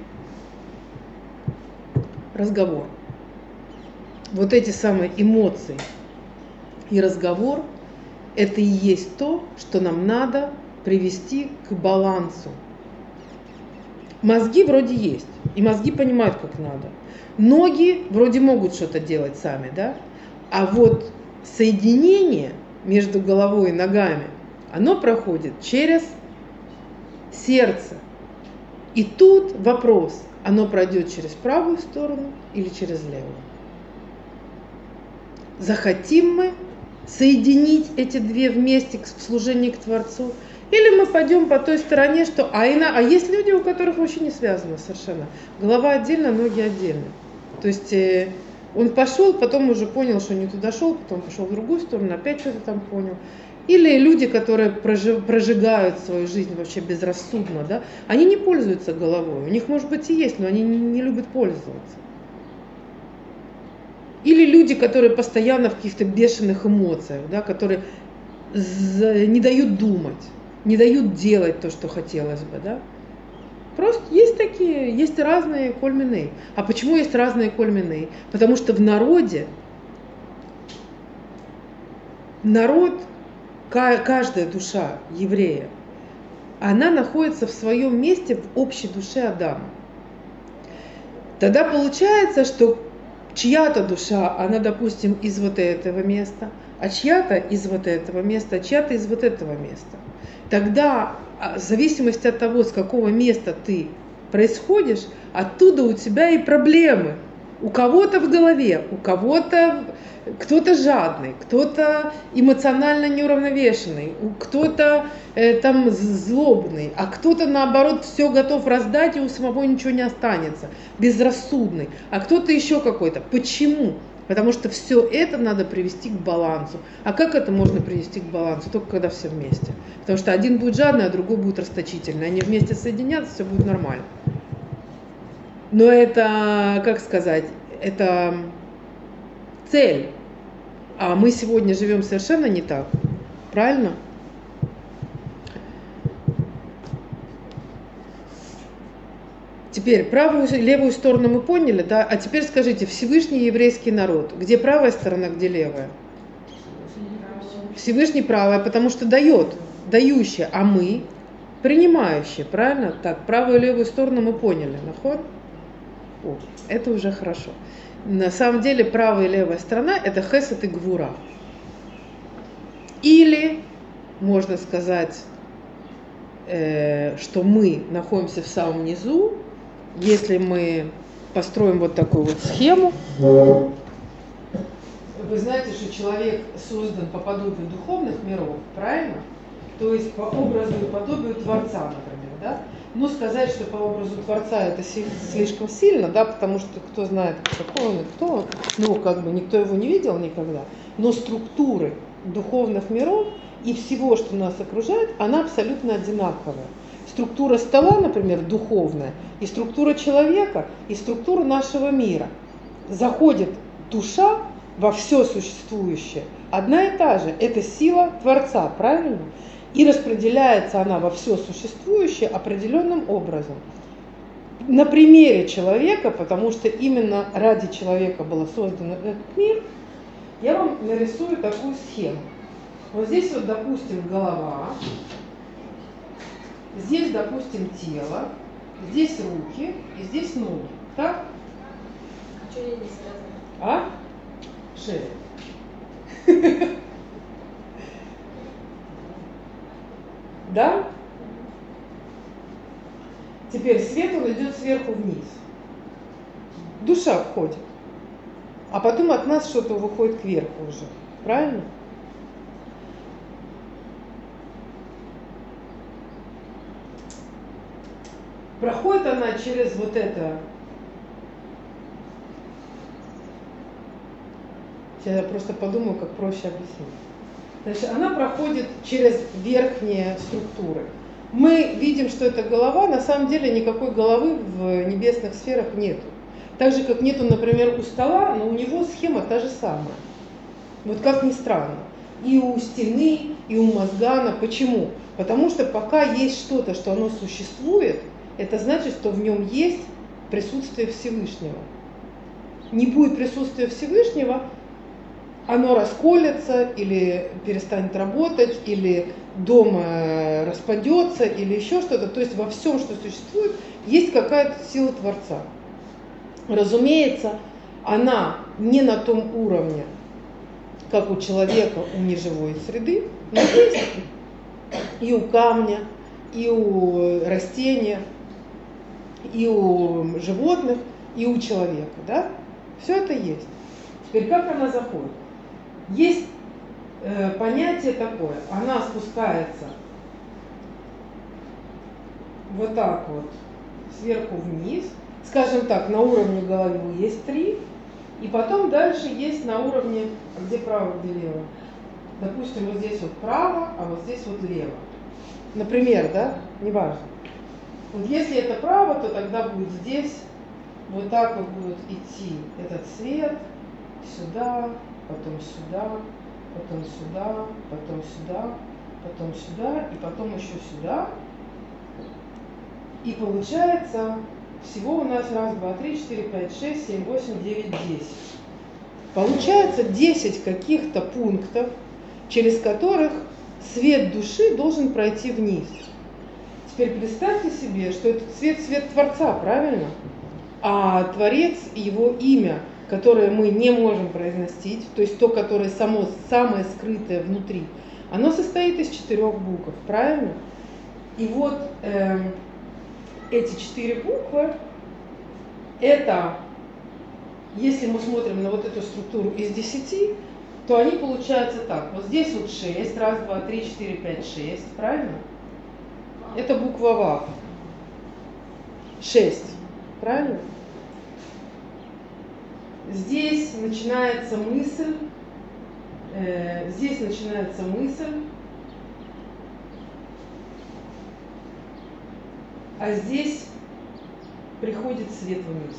разговор. Вот эти самые эмоции и разговор, это и есть то, что нам надо привести к балансу. Мозги вроде есть, и мозги понимают, как надо. Ноги вроде могут что-то делать сами, да? А вот соединение между головой и ногами, оно проходит через сердце. И тут вопрос, оно пройдет через правую сторону или через левую. Захотим мы соединить эти две вместе в служении к Творцу, или мы пойдем по той стороне, что а, ина, а есть люди, у которых вообще не связано совершенно. Голова отдельно, ноги отдельно. То есть э, он пошел, потом уже понял, что не туда шел, потом пошел в другую сторону, опять что-то там понял. Или люди, которые прожигают свою жизнь вообще безрассудно, да, они не пользуются головой. У них, может быть, и есть, но они не, не любят пользоваться. Или люди, которые постоянно в каких-то бешеных эмоциях, да, которые не дают думать, не дают делать то, что хотелось бы. Да. Просто есть такие, есть разные кольмины. А почему есть разные кольмины? Потому что в народе, народ, каждая душа еврея, она находится в своем месте в общей душе Адама. Тогда получается, что чья-то душа, она, допустим, из вот этого места, а чья-то из вот этого места, а чья-то из вот этого места. Тогда, в зависимости от того, с какого места ты происходишь, оттуда у тебя и проблемы. У кого-то в голове, у кого-то кто-то жадный, кто-то эмоционально неуравновешенный, кто-то э, там злобный, а кто-то наоборот все готов раздать, и у самого ничего не останется, безрассудный, а кто-то еще какой-то. Почему? Потому что все это надо привести к балансу. А как это можно привести к балансу? Только когда все вместе. Потому что один будет жадный, а другой будет расточительный. Они вместе соединятся, все будет нормально. Но это, как сказать, это цель. А мы сегодня живем совершенно не так. Правильно? Теперь правую и левую сторону мы поняли, да? А теперь скажите, Всевышний еврейский народ, где правая сторона, где левая? Всевышний правая, потому что дает, дающая, а мы принимающие, правильно? Так, правую и левую сторону мы поняли. Наход? О, это уже хорошо. На самом деле правая и левая сторона это хесед и гвура. Или можно сказать, э, что мы находимся в самом низу, если мы построим вот такую вот схему. Вы знаете, что человек создан по подобию духовных миров, правильно? То есть по образу и подобию Творца, например, да? Но сказать, что по образу Творца это слишком сильно, да, потому что кто знает, какой он и кто он, ну, как бы никто его не видел никогда, но структуры духовных миров и всего, что нас окружает, она абсолютно одинаковая. Структура стола, например, духовная, и структура человека, и структура нашего мира. Заходит душа во все существующее, одна и та же, это сила Творца, правильно? И распределяется она во все существующее определенным образом. На примере человека, потому что именно ради человека был создан этот мир, я вам нарисую такую схему. Вот здесь вот, допустим, голова, здесь, допустим, тело, здесь руки и здесь ноги. Так? А что я не связана? А? Шея. Да? Теперь свет, он идет сверху вниз. Душа входит. А потом от нас что-то выходит кверху уже. Правильно? Проходит она через вот это. Сейчас я просто подумаю, как проще объяснить. Значит, она проходит через верхние структуры. Мы видим, что это голова, на самом деле никакой головы в небесных сферах нету. Так же, как нету, например, у стола, но у него схема та же самая. Вот как ни странно. И у стены, и у мозгана. Почему? Потому что пока есть что-то, что оно существует, это значит, что в нем есть присутствие Всевышнего. Не будет присутствия Всевышнего, оно расколется или перестанет работать, или дом распадется, или еще что-то. То есть во всем, что существует, есть какая-то сила Творца. Разумеется, она не на том уровне, как у человека, у неживой среды, но есть и у камня, и у растения, и у животных, и у человека. Да? Все это есть. Теперь как она заходит? Есть э, понятие такое, она спускается вот так вот, сверху вниз, скажем так, на уровне головы есть три, и потом дальше есть на уровне, где право, где лево. Допустим, вот здесь вот право, а вот здесь вот лево. Например, да, неважно. Вот если это право, то тогда будет здесь, вот так вот будет идти этот свет, сюда, потом сюда, потом сюда, потом сюда, потом сюда и потом еще сюда. И получается всего у нас раз, два, три, четыре, пять, шесть, семь, восемь, девять, десять. Получается десять каких-то пунктов, через которых свет души должен пройти вниз. Теперь представьте себе, что этот свет свет Творца, правильно? А Творец и его имя, которое мы не можем произносить, то есть то, которое само, самое скрытое внутри, оно состоит из четырех букв, правильно? И вот э, эти четыре буквы, это, если мы смотрим на вот эту структуру из десяти, то они получаются так. Вот здесь вот шесть, раз, два, три, четыре, пять, шесть, правильно? Это буква Вав. шесть, правильно? Здесь начинается мысль, э, здесь начинается мысль, а здесь приходит свет вниз.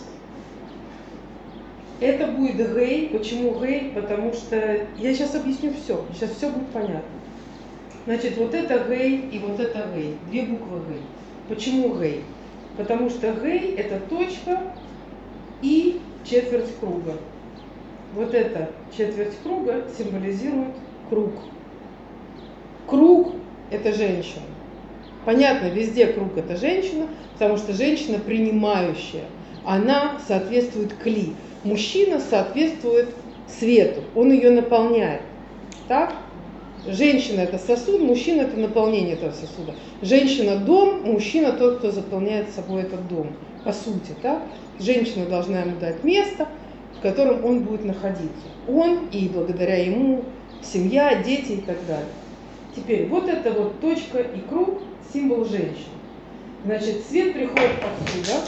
Это будет Гей. Почему Гей? Потому что я сейчас объясню все. Сейчас все будет понятно. Значит, вот это Гей и вот это Гей. Две буквы Гей. Почему Гей? Потому что гей – это точка и четверть круга. Вот эта четверть круга символизирует круг. Круг – это женщина. Понятно, везде круг – это женщина, потому что женщина принимающая. Она соответствует кли. Мужчина соответствует свету, он ее наполняет. Так? Женщина – это сосуд, мужчина – это наполнение этого сосуда. Женщина – дом, мужчина – тот, кто заполняет собой этот дом. По сути, так? Женщина должна ему дать место, в котором он будет находиться. Он и благодаря ему семья, дети и так далее. Теперь вот это вот точка и круг – символ женщины. Значит, свет приходит отсюда,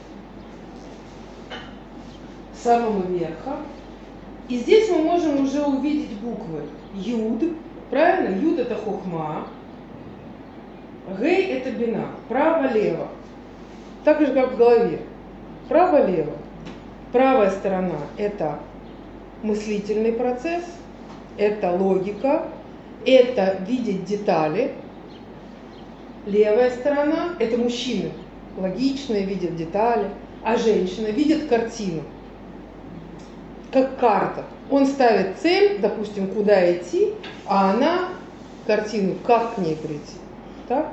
с самого верха. И здесь мы можем уже увидеть буквы Юд. Правильно? Юд – это хохма. Гей – это бина. Право-лево. Так же, как в голове. Право-лево. Правая сторона – это мыслительный процесс, это логика, это видеть детали. Левая сторона – это мужчины. Логичные, видят детали. А женщина видит картину. Как карта. Он ставит цель, допустим, куда идти, а она картину, как к ней прийти. Так?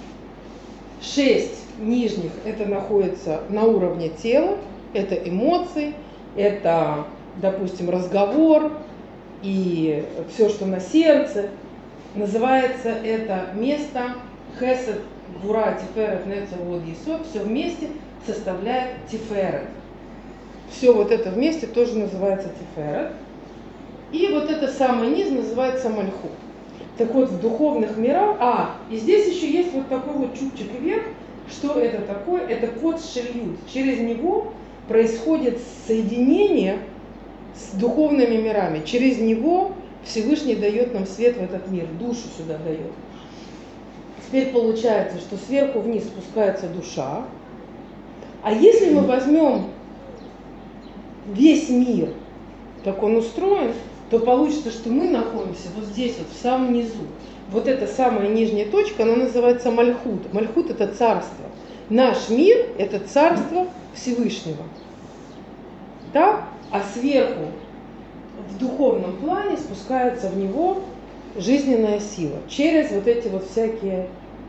Шесть нижних – это находится на уровне тела, это эмоции, это, допустим, разговор и все, что на сердце. Называется это место Хесед, Гвура, Тиферет, Нецер, Вод, Есод. Все вместе составляет Тиферет. Все вот это вместе тоже называется Тиферет. И вот это самый низ называется Мальхут. Так вот, в духовных мирах, а, и здесь еще есть вот такой вот чубчик вверх. Что это такое? Это код Шельют. Через него происходит соединение с духовными мирами. Через него Всевышний дает нам свет в этот мир, душу сюда дает. Теперь получается, что сверху вниз спускается душа. А если мы возьмем весь мир, как он устроен, то получится, что мы находимся вот здесь, вот в самом низу. Вот эта самая нижняя точка, она называется Мальхут. Мальхут – это царство. Наш мир – это царство Всевышнего. Так? А сверху, в духовном плане, спускается в него жизненная сила. Через вот эти вот всякие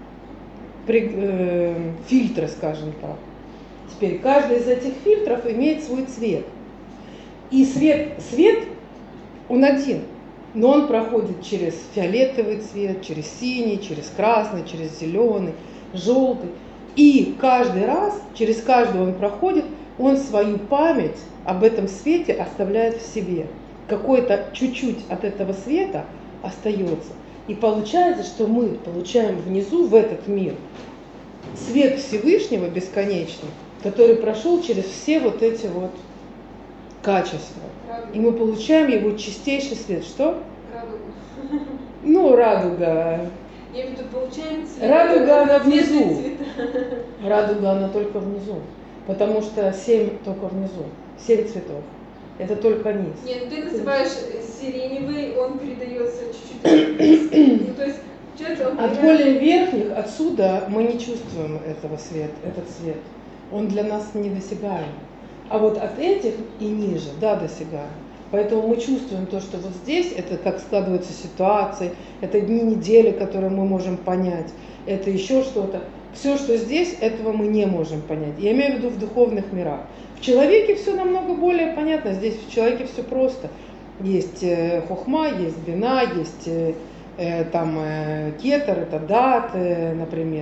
э, фильтры, скажем так. Теперь каждый из этих фильтров имеет свой цвет. И свет, свет, он один, но он проходит через фиолетовый цвет, через синий, через красный, через зеленый, желтый. И каждый раз, через каждый он проходит, он свою память об этом свете оставляет в себе. Какой-то чуть-чуть от этого света остается. И получается, что мы получаем внизу, в этот мир, свет Всевышнего бесконечный, который прошел через все вот эти вот качества. Радуга. И мы получаем его чистейший свет. Что? Радуга. Ну, радуга. Я имею в виду, получаем цвет. Радуга, она внизу. Цвета. Радуга, она только внизу. Потому что семь только внизу. Семь цветов. Это только низ. Нет, ты называешь сиреневый, он передается чуть-чуть. Ну, то есть, получается, он От передает- более верхних, отсюда мы не чувствуем этого света, этот свет. Он для нас недосягаем. А вот от этих и ниже, да, досягаем. Поэтому мы чувствуем то, что вот здесь, это как складываются ситуации, это дни недели, которые мы можем понять, это еще что-то. Все, что здесь, этого мы не можем понять. Я имею в виду в духовных мирах. В человеке все намного более понятно. Здесь в человеке все просто. Есть э, хохма, есть бина, есть э, э, там э, кетер, это дат, э, например.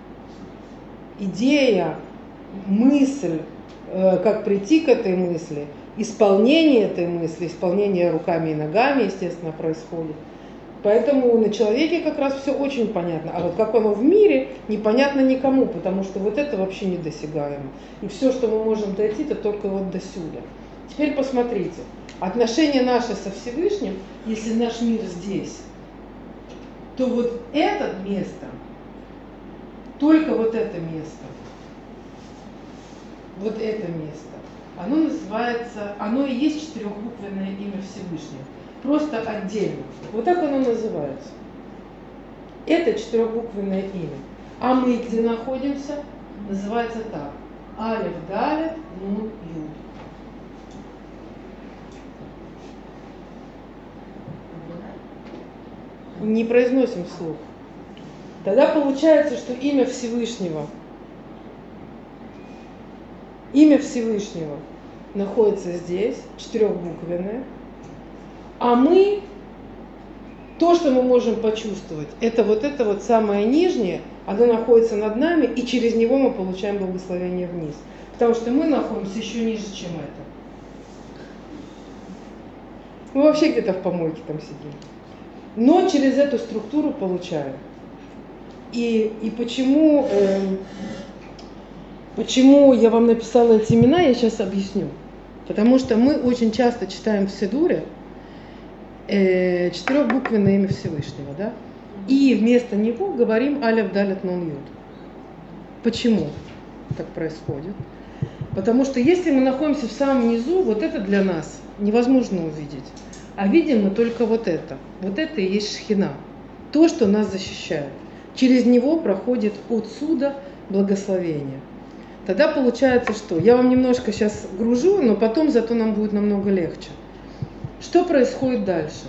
Идея, мысль, э, как прийти к этой мысли, исполнение этой мысли, исполнение руками и ногами, естественно, происходит. Поэтому на человеке как раз все очень понятно. А вот как оно в мире, непонятно никому, потому что вот это вообще недосягаемо. И все, что мы можем дойти, это только вот до сюда. Теперь посмотрите. Отношения наши со Всевышним, если наш мир здесь, то вот это место, только вот это место, вот это место, оно называется, оно и есть четырехбуквенное имя Всевышнего. Просто отдельно. Вот так оно называется. Это четырехбуквенное имя. А мы где находимся? называется так. Алеф, далет, нун, юд. Не произносим вслух. Тогда получается, что имя Всевышнего, имя Всевышнего находится здесь, четырехбуквенное, а мы, то, что мы можем почувствовать, это вот это вот самое нижнее, оно находится над нами, и через него мы получаем благословение вниз. Потому что мы находимся еще ниже, чем это. Мы вообще где-то в помойке там сидим. Но через эту структуру получаем. И, и почему, э, почему я вам написала эти имена, я сейчас объясню. Потому что мы очень часто читаем в Сидуре э, четырехбуквенное имя Всевышнего, да? И вместо него говорим Алеф, далет, нун, юд. Почему так происходит? Потому что если мы находимся в самом низу, вот это для нас невозможно увидеть. А видим мы только вот это. Вот это и есть шхина. То, что нас защищает. Через него проходит отсюда благословение. Тогда получается что? Я вам немножко сейчас гружу, но потом зато нам будет намного легче. Что происходит дальше?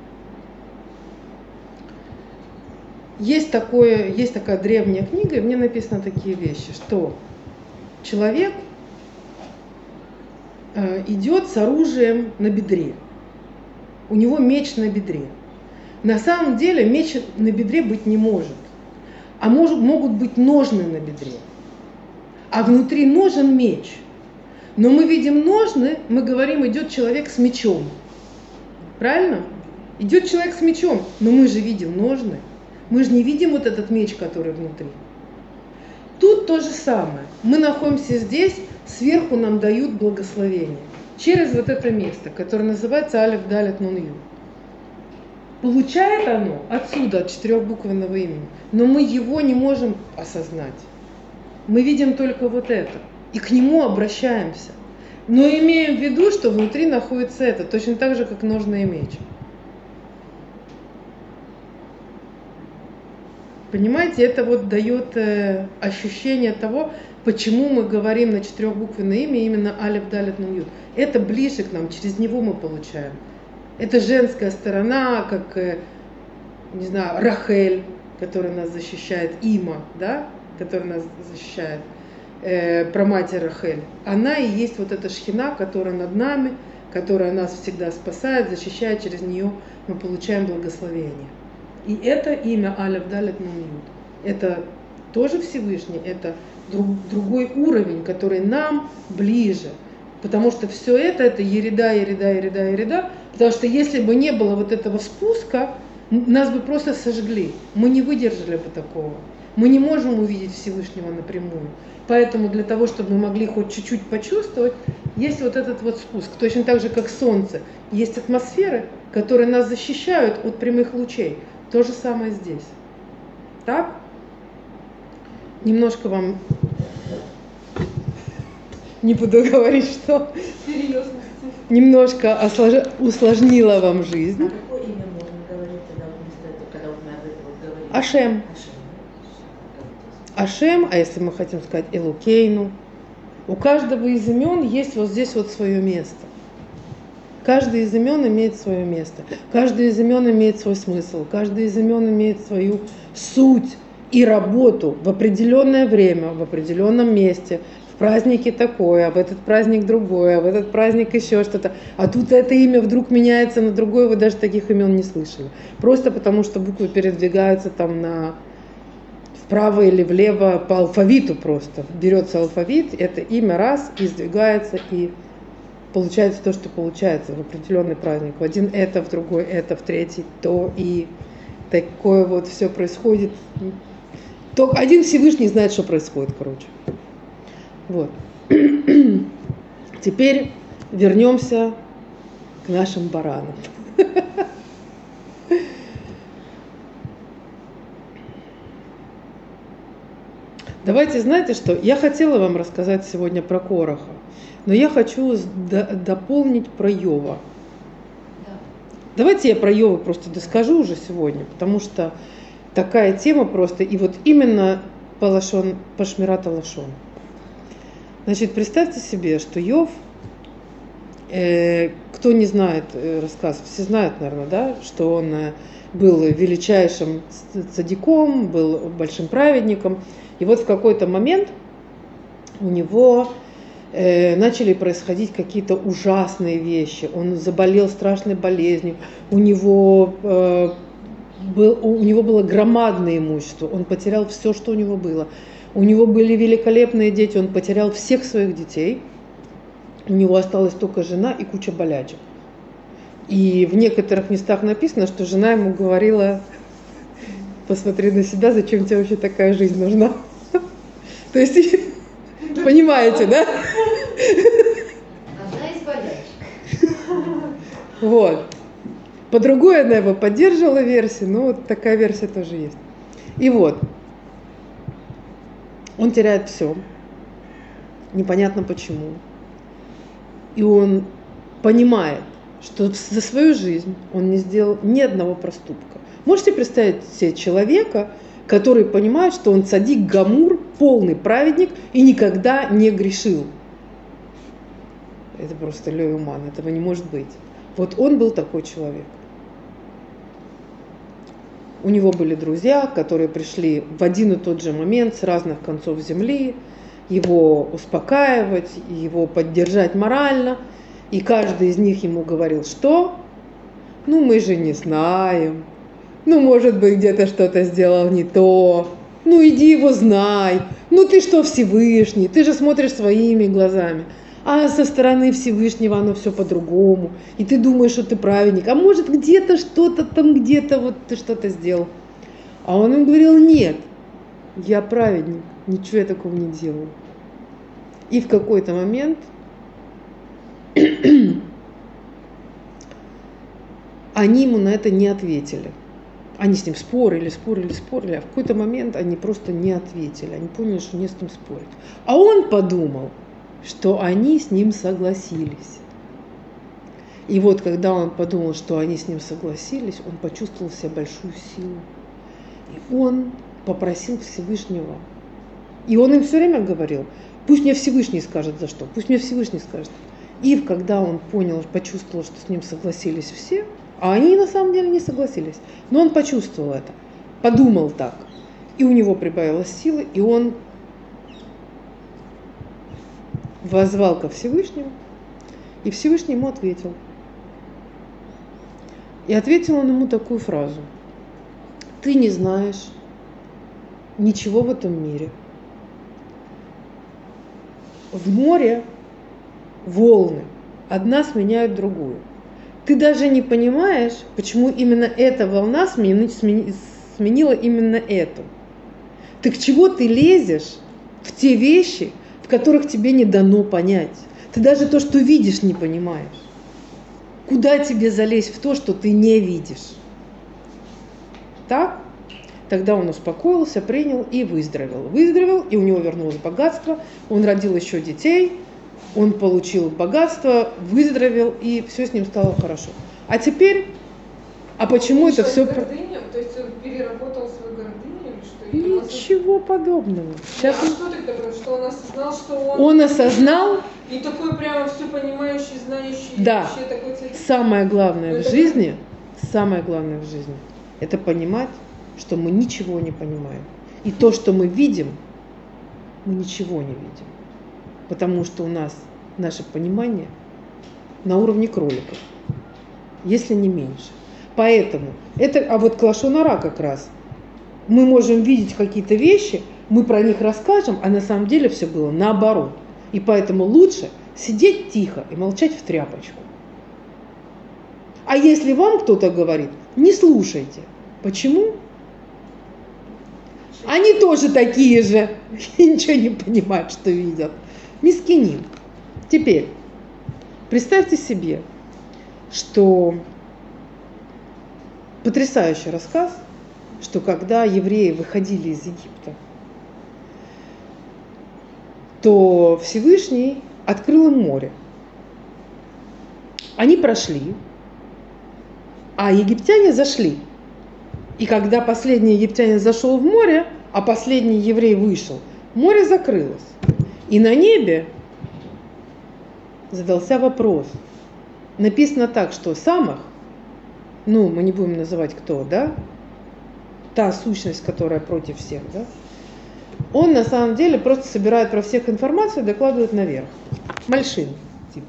Есть, такое, есть такая древняя книга, и в ней написаны такие вещи, что человек э, идет с оружием на бедре. У него меч на бедре. На самом деле меч на бедре быть не может. А может, могут быть ножны на бедре. А внутри ножен меч. Но мы видим ножны, мы говорим, идет человек с мечом. Правильно? Идет человек с мечом, но мы же видим ножны. Мы же не видим вот этот меч, который внутри. Тут то же самое. Мы находимся здесь, сверху нам дают благословение. Через вот это место, которое называется Алеф, далет, нун, юд. Получает оно отсюда, от четырехбуквенного имени, но мы его не можем осознать. Мы видим только вот это, и к нему обращаемся. Но имеем в виду, что внутри находится это, точно так же, как ножны и меч. Понимаете, это вот дает э, ощущение того, почему мы говорим на четырехбуквенное имя именно Алеф, далет, нун, юд. Это ближе к нам, через него мы получаем. Это женская сторона, как, не знаю, Рахель, которая нас защищает, Има, да, которая нас защищает, э, про мать Рахель. Она и есть вот эта шхина, которая над нами, которая нас всегда спасает, защищает, через нее мы получаем благословение. И это имя Алеф, далет, нун, юд. Это тоже Всевышний, это друг, другой уровень, который нам ближе. Потому что все это, это ереда, ереда, ереда, ереда. Потому что если бы не было вот этого спуска, нас бы просто сожгли. Мы не выдержали бы такого. Мы не можем увидеть Всевышнего напрямую. Поэтому для того, чтобы мы могли хоть чуть-чуть почувствовать, есть вот этот вот спуск. Точно так же, как Солнце. Есть атмосферы, которые нас защищают от прямых лучей. То же самое здесь. Так? Немножко вам... Не буду говорить, что немножко ослож... усложнила вам жизнь. А какое имя можно говорить тогда вместо этого, когда вот мы об этом вот говорим? Ашем. Ашем, а если мы хотим сказать Элокейну, у каждого из имен есть вот здесь вот свое место. Каждый из имен имеет свое место. Каждый из имен имеет свой смысл. Каждый из имен имеет свою суть и работу в определенное время, в определенном месте. В празднике такое, а в этот праздник другое, а в этот праздник еще что-то. А тут это имя вдруг меняется на другое, вы даже таких имен не слышали. Просто потому, что буквы передвигаются там на... вправо или влево по алфавиту просто. Берется алфавит, это имя раз, и сдвигается, и получается то, что получается в определенный праздник. В один это, в другой это, в третий то, и такое вот все происходит. Только один Всевышний знает, что происходит, короче. Вот. Теперь вернемся к нашим баранам. Давайте, знаете что, я хотела вам рассказать сегодня про Кораха, но я хочу дополнить про Йова. Да. Давайте я про Йова просто доскажу уже сегодня, потому что такая тема просто, и вот именно Палашон, Пашмирата Лашон. Значит, представьте себе, что Йов, э, кто не знает э, рассказ, все знают, наверное, да, что он э, был величайшим цадиком, был большим праведником. И вот в какой-то момент у него э, начали происходить какие-то ужасные вещи. Он заболел страшной болезнью, у него, э, был, у него было громадное имущество, он потерял все, что у него было. У него были великолепные дети, он потерял всех своих детей. У него осталась только жена и куча болячек. И в некоторых местах написано, что жена ему говорила: посмотри на себя, зачем тебе вообще такая жизнь нужна? То есть, понимаете, да? Одна из болячек. Вот. По другой она его поддерживала версии, но вот такая версия тоже есть. И вот. Он теряет все. Непонятно почему. И он понимает, что за свою жизнь он не сделал ни одного проступка. Можете представить себе человека, который понимает, что он цадик гамур, полный праведник и никогда не грешил. Это просто лёй уман, этого не может быть. Вот он был такой человек. У него были друзья, которые пришли в один и тот же момент с разных концов земли, его успокаивать, его поддержать морально. И каждый из них ему говорил, что? Ну, мы же не знаем. Ну, может быть, где-то что-то сделал не то. Ну, иди его знай. Ну, ты что, Всевышний? Ты же смотришь своими глазами. А со стороны Всевышнего оно все по-другому. И ты думаешь, что ты праведник. А может, где-то что-то там, где-то вот ты что-то сделал. А он им говорил: нет, я праведник. Ничего я такого не делаю. И в какой-то момент они ему на это не ответили. Они с ним спорили, спорили, спорили, а в какой-то момент они просто не ответили. Они поняли, что не с кем спорить. А он подумал, что они с ним согласились. И вот когда он подумал, что они с ним согласились, он почувствовал в себе большую силу. И он попросил Всевышнего. И он им все время говорил: пусть мне Всевышний скажет за что, пусть мне Всевышний скажет. И когда он понял, почувствовал, что с ним согласились все, а они на самом деле не согласились, но он почувствовал это, подумал так, и у него прибавилось силы, и он воззвал ко Всевышнему, и Всевышний ему ответил. И ответил он ему такую фразу: ты не знаешь ничего в этом мире. В море волны одна сменяет другую. Ты даже не понимаешь, почему именно эта волна сменила именно эту. Так чего ты лезешь в те вещи, в которых тебе не дано понять? Ты даже то, что видишь, не понимаешь. Куда тебе залезть в то, что ты не видишь? Так? Тогда он успокоился, принял и выздоровел. Выздоровел, и у него вернулось богатство, он родил еще детей, он получил богатство, выздоровел, и все с ним стало хорошо. А теперь, а почему это все... Гордыня? То есть он переработал свою гордыню или что? Ничего подобного. Сейчас а он... что тогда было? Что он осознал, что он... Он осознал... И такой прямо все понимающий, знающий... Да. Вообще такой царь. Самое главное это в жизни, самое главное в жизни, это понимать, что мы ничего не понимаем. И то, что мы видим, мы ничего не видим. Потому что у нас наше понимание на уровне кроликов, если не меньше. Поэтому, это, а вот клашонара как раз, мы можем видеть какие-то вещи, мы про них расскажем, а на самом деле все было наоборот. И поэтому лучше сидеть тихо и молчать в тряпочку. А если вам кто-то говорит, не слушайте. Почему? Они тоже такие же, и ничего не понимают, что видят. Мискиним. Теперь, представьте себе, что потрясающий рассказ, что когда евреи выходили из Египта, то Всевышний открыл им море. Они прошли, а египтяне зашли. И когда последний египтянин зашел в море, а последний еврей вышел, море закрылось. И на небе задался вопрос. Написано так, что Самах, ну, мы не будем называть кто, да, та сущность, которая против всех, да, он на самом деле просто собирает про всех информацию и докладывает наверх. Мальшин, типа.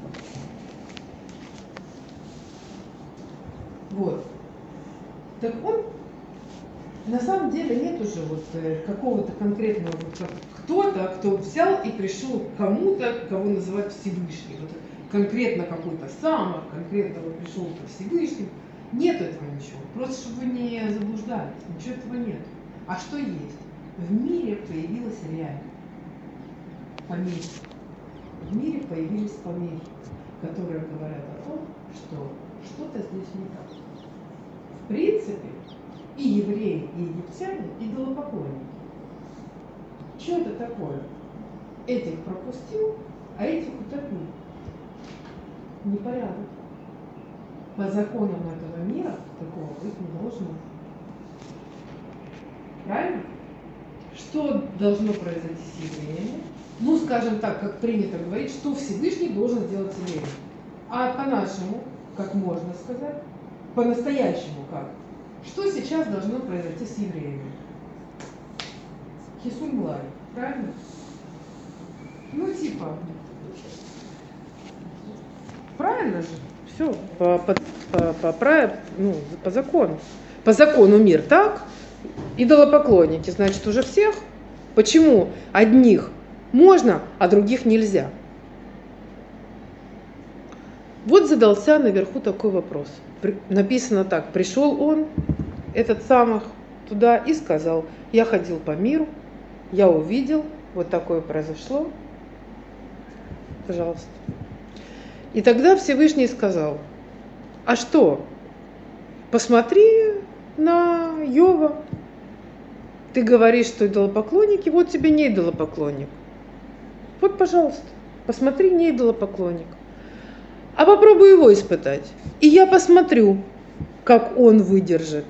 Вот. Так он, на самом деле, нет уже вот какого-то конкретного, вот, кто-то, кто взял и пришел к кому-то, кого называют Всевышний. Вот, конкретно какой-то Самах, конкретно вот пришел ко Всевышнему. Нет этого ничего. Просто чтобы вы не заблуждались. Ничего этого нет. А что есть? В мире появилась реальность. Помехи. В мире появились помехи, которые говорят о том, что что-то здесь не так. В принципе, и евреи, и египтяне идолопоклонники. Что это такое? Этих пропустил, а этих утопил. Непорядок. По законам этого мира такого быть не должно. Правильно? Что должно произойти с евреями? Ну, скажем так, как принято говорить, что Всевышний должен сделать с евреями. А по-нашему, как можно сказать, по-настоящему как? Что сейчас должно произойти с евреями? Хисульмлай, правильно? Ну, типа, правильно же? Все, по, по, по, по, по, ну, по закону. По закону мир так, идолопоклонники, значит, уже всех. Почему одних можно, а других нельзя? Вот задался наверху такой вопрос. Написано так: пришел он, этот Самах, туда и сказал: я ходил по миру, я увидел, вот такое произошло. Пожалуйста. И тогда Всевышний сказал: а что? Посмотри на Йова. Ты говоришь, что идолопоклонники, вот тебе не идолопоклонник. Вот, пожалуйста, посмотри, не идолопоклонник. А попробуй его испытать. И я посмотрю, как он выдержит.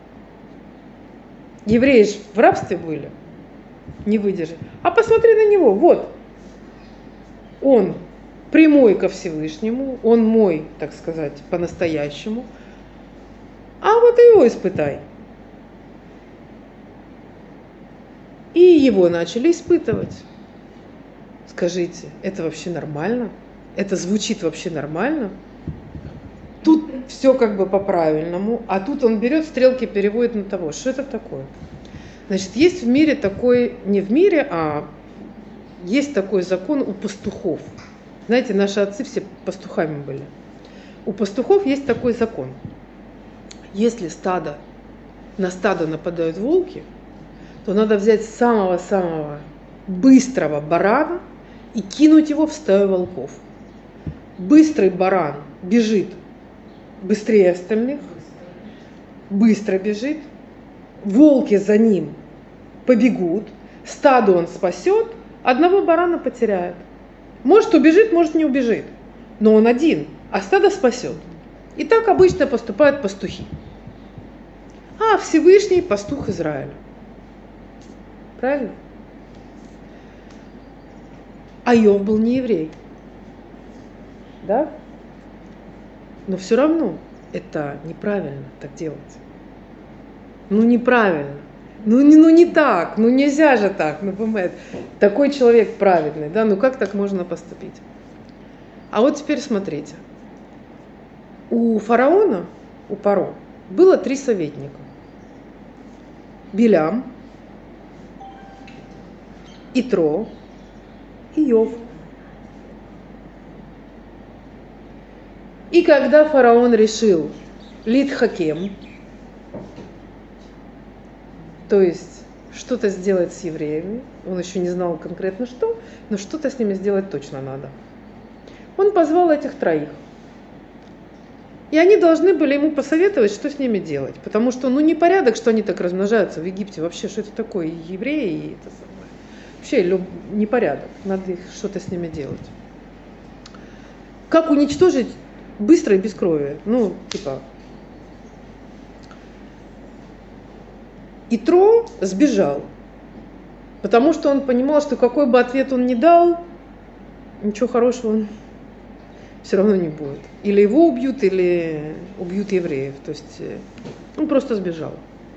Евреи же в рабстве были, не выдержит. А посмотри на него, вот. Он прямой ко Всевышнему, он мой, так сказать, по-настоящему. А вот его испытай. И его начали испытывать. Скажите, это вообще нормально? Это звучит вообще нормально? Тут все как бы по-правильному, а тут он берет стрелки, переводит на того. Что это такое? Значит, есть в мире такой, не в мире, а есть такой закон у пастухов. Знаете, наши отцы все пастухами были. У пастухов есть такой закон. Если стадо, на стадо нападают волки, то надо взять самого-самого быстрого барана и кинуть его в стаю волков. Быстрый баран бежит быстрее остальных, быстро бежит, волки за ним побегут, стадо он спасет, одного барана потеряет. Может, убежит, может, не убежит, но он один, а стадо спасет. И так обычно поступают пастухи. А Всевышний пастух Израиля. Правильно? А Иов был не еврей. Да? Но все равно это неправильно так делать. Ну, неправильно. Ну не, ну, не так. Ну, нельзя же так. Ну, понимаете, такой человек праведный. Да? Ну, как так можно поступить? А вот теперь смотрите. У фараона, у Паро, было три советника. Билям, Итро и Иов. И когда фараон решил литхакем, то есть что-то сделать с евреями, он еще не знал конкретно что, но что-то с ними сделать точно надо. Он позвал этих троих. И они должны были ему посоветовать, что с ними делать. Потому что, ну, непорядок, что они так размножаются в Египте. Вообще, что это такое? И евреи, и это самое. Вообще, люб... непорядок. Надо их что-то с ними делать. Как уничтожить быстро и без крови? Ну, типа... Итро сбежал. Потому что он понимал, что какой бы ответ он ни дал, ничего хорошего он все равно не будет. Или его убьют, или убьют евреев. То есть он просто сбежал.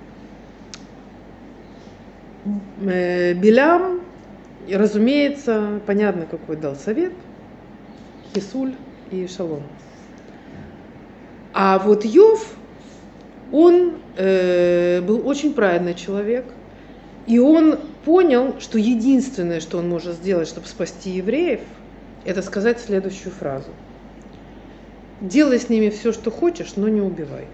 Билям, разумеется, понятно, какой дал совет. Хисуль и Шалом. А вот Йов, он э, был очень праведный человек. И он понял, что единственное, что он может сделать, чтобы спасти евреев, это сказать следующую фразу. Делай с ними все, что хочешь, но не убивай.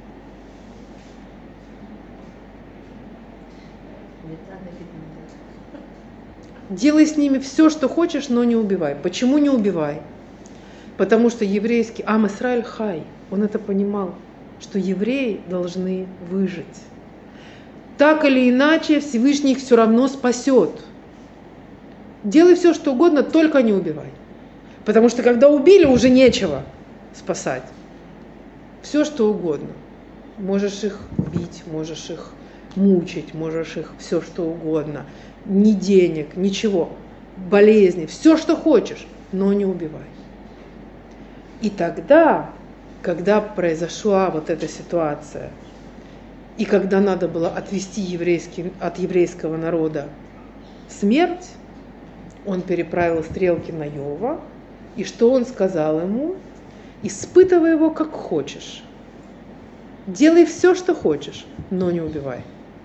Делай с ними все, что хочешь, но не убивай. Почему не убивай? Потому что еврейский Ам Исраэль хай, он это понимал, что евреи должны выжить. Так или иначе, Всевышний их все равно спасет. Делай все, что угодно, только не убивай. Потому что когда убили, уже нечего спасать. Все, что угодно. Можешь их бить, можешь их мучить, можешь их все, что угодно. Ни денег, ничего. Болезни, все, что хочешь, но не убивай. И тогда, когда произошла вот эта ситуация, и когда надо было отвести еврейский, от еврейского народа смерть, он переправил стрелки на Йова, и что он сказал ему? Испытывай его как хочешь. Делай все, что хочешь, но не убивай.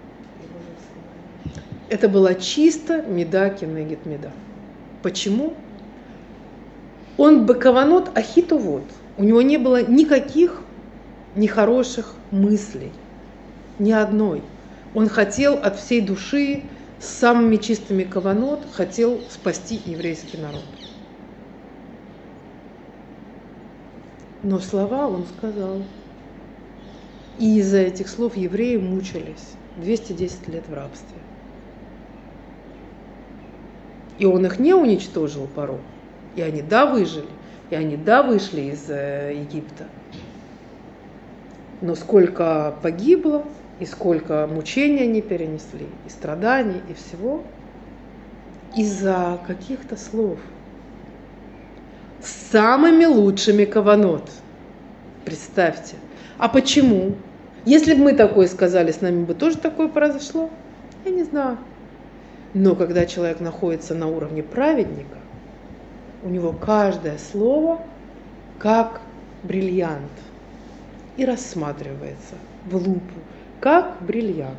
Это была чисто меда кенегет меда. Почему? Он бекаванот ахитовод. У него не было никаких нехороших мыслей. Ни одной. Он хотел от всей души, с самыми чистыми каванот, хотел спасти еврейский народ. Но слова он сказал. И из-за этих слов евреи мучились двести десять лет в рабстве. И он их не уничтожил порой. И они, да, выжили. И они, да, вышли из Египта. Но сколько погибло, и сколько мучений они перенесли, и страданий, и всего, из-за каких-то слов. С самыми лучшими каванот. Представьте. А почему? Если бы мы такое сказали, с нами бы тоже такое произошло? Я не знаю. Но когда человек находится на уровне праведника, у него каждое слово как бриллиант и рассматривается в лупу, как бриллиант.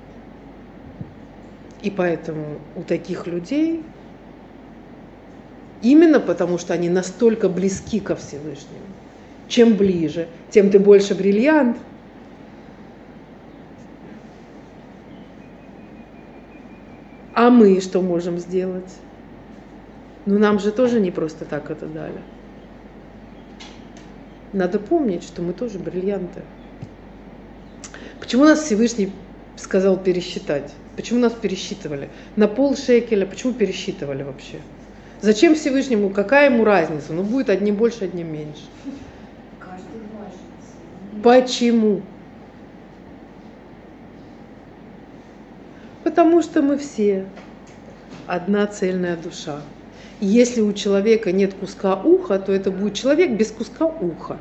И поэтому у таких людей, именно потому что они настолько близки ко Всевышнему, чем ближе, тем ты больше бриллиант. А мы что можем сделать? Ну, нам же тоже не просто так это дали. Надо помнить, что мы тоже бриллианты. Почему нас Всевышний сказал пересчитать? Почему нас пересчитывали? На пол шекеля, почему пересчитывали вообще? Зачем Всевышнему, какая ему разница? Ну, будет одним больше, одним меньше. Каждый важен. Почему? Потому что мы все одна цельная душа. И если у человека нет куска уха, то это будет человек без куска уха.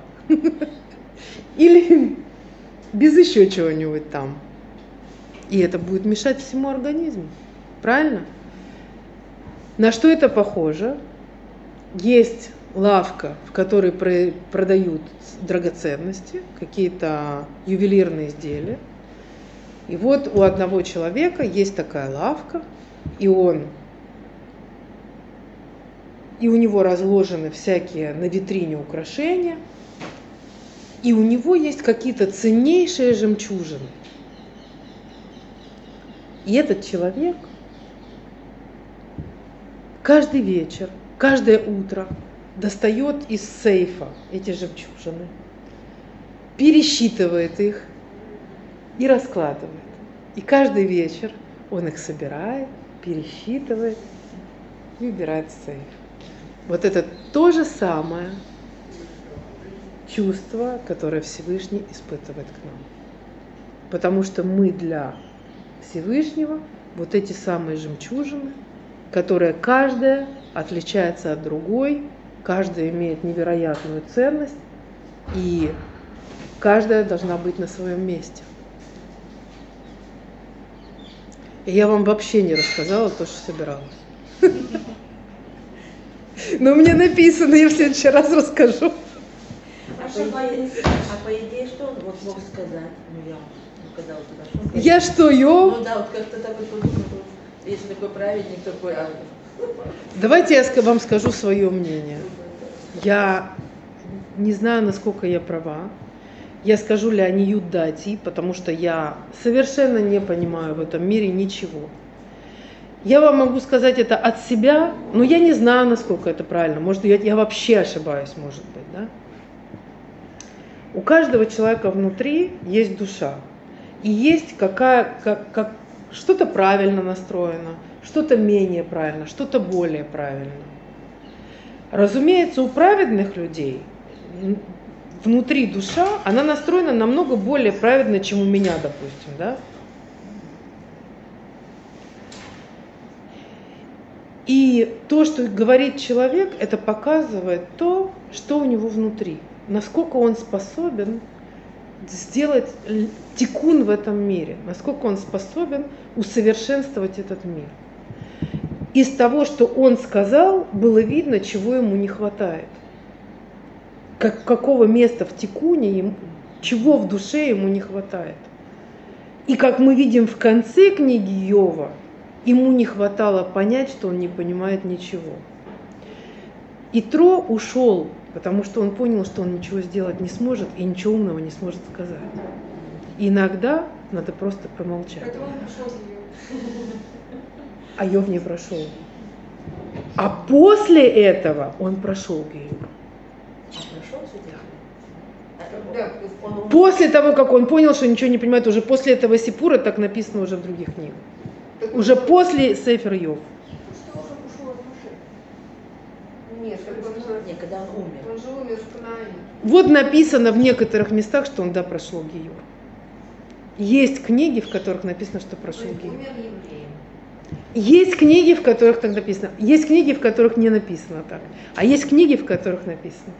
Или без еще чего-нибудь там. И это будет мешать всему организму. Правильно? На что это похоже? Есть лавка, в которой продают драгоценности, какие-то ювелирные изделия. И вот у одного человека есть такая лавка, и он, и у него разложены всякие на витрине украшения, и у него есть какие-то ценнейшие жемчужины. И этот человек каждый вечер, каждое утро достает из сейфа эти жемчужины, пересчитывает их и раскладывает. И каждый вечер он их собирает, пересчитывает и убирает в сейф. Вот это то же самое чувство, которое Всевышний испытывает к нам. Потому что мы для Всевышнего вот эти самые жемчужины, которые каждая отличается от другой, каждая имеет невероятную ценность, и каждая должна быть на своем месте. И я вам вообще не рассказала то, что собиралась. Но мне написано, я в следующий раз расскажу. А по идее, а по идее что он вот мог сказать? Ну я, ну когда вот туда шел. Я что, Йов? Ну да, вот как-то такой подумал, если такой праведник, такой ангел. Давайте я ска- вам скажу свое мнение. Я не знаю, насколько я права. Я скажу Леонию Дати, потому что я совершенно не понимаю в этом мире ничего. Я вам могу сказать это от себя, но я не знаю, насколько это правильно. Может, я, я вообще ошибаюсь, может быть, да? У каждого человека внутри есть душа. И есть какая, как, как, что-то правильно настроено, что-то менее правильно, что-то более правильно. Разумеется, у праведных людей внутри душа, она настроена намного более праведно, чем у меня, допустим, да? И то, что говорит человек, это показывает то, что у него внутри, насколько он способен сделать тикун в этом мире, насколько он способен усовершенствовать этот мир. Из того, что он сказал, было видно, чего ему не хватает. Как, какого места в тикуне, ему, чего в душе ему не хватает. И как мы видим в конце книги Йова, ему не хватало понять, что он не понимает ничего. Итро ушел, потому что он понял, что он ничего сделать не сможет и ничего умного не сможет сказать. И иногда надо просто промолчать. Поэтому он пошел за нее. А Йов не прошел. А после этого он прошел Геюр. А прошел все-таки? Да, Он После того, как он понял, что ничего не понимает, уже после этого Сипура, так написано уже в других книгах. так Уже он- после Сефер Йов. Что уже ушел от души? Нет, так он же, не, когда он умер. он же умер в Кнаане. Вот написано в некоторых местах, что он, да, прошел Геюр. Есть книги, в которых написано, что То прошел есть Геюр. умер евреем. Есть книги, в которых так написано. Есть книги, в которых не написано так. А есть книги, в которых написано.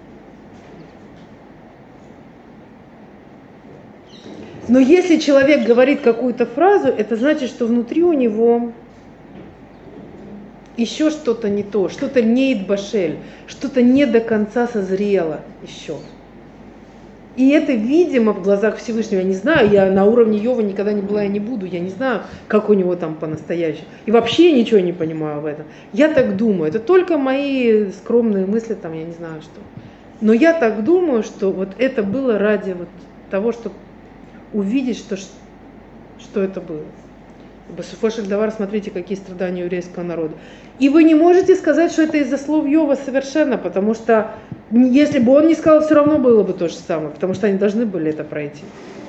Но если человек говорит какую-то фразу, это значит, что внутри у него еще что-то не то, что-то не идбашель, что-то не до конца созрело еще. И это видимо в глазах Всевышнего. Я не знаю, я на уровне Йова никогда не была и не буду. Я не знаю, как у него там по-настоящему. И вообще ничего не понимаю в этом. Я так думаю. Это только мои скромные мысли, там, я не знаю что. Но я так думаю, что вот это было ради вот того, чтобы увидеть, что, что это было. Басуфошель давар, смотрите, какие страдания еврейского народа. И вы не можете сказать, что это из-за слов Йова совершенно, потому что если бы он не сказал, все равно было бы то же самое, потому что они должны были это пройти.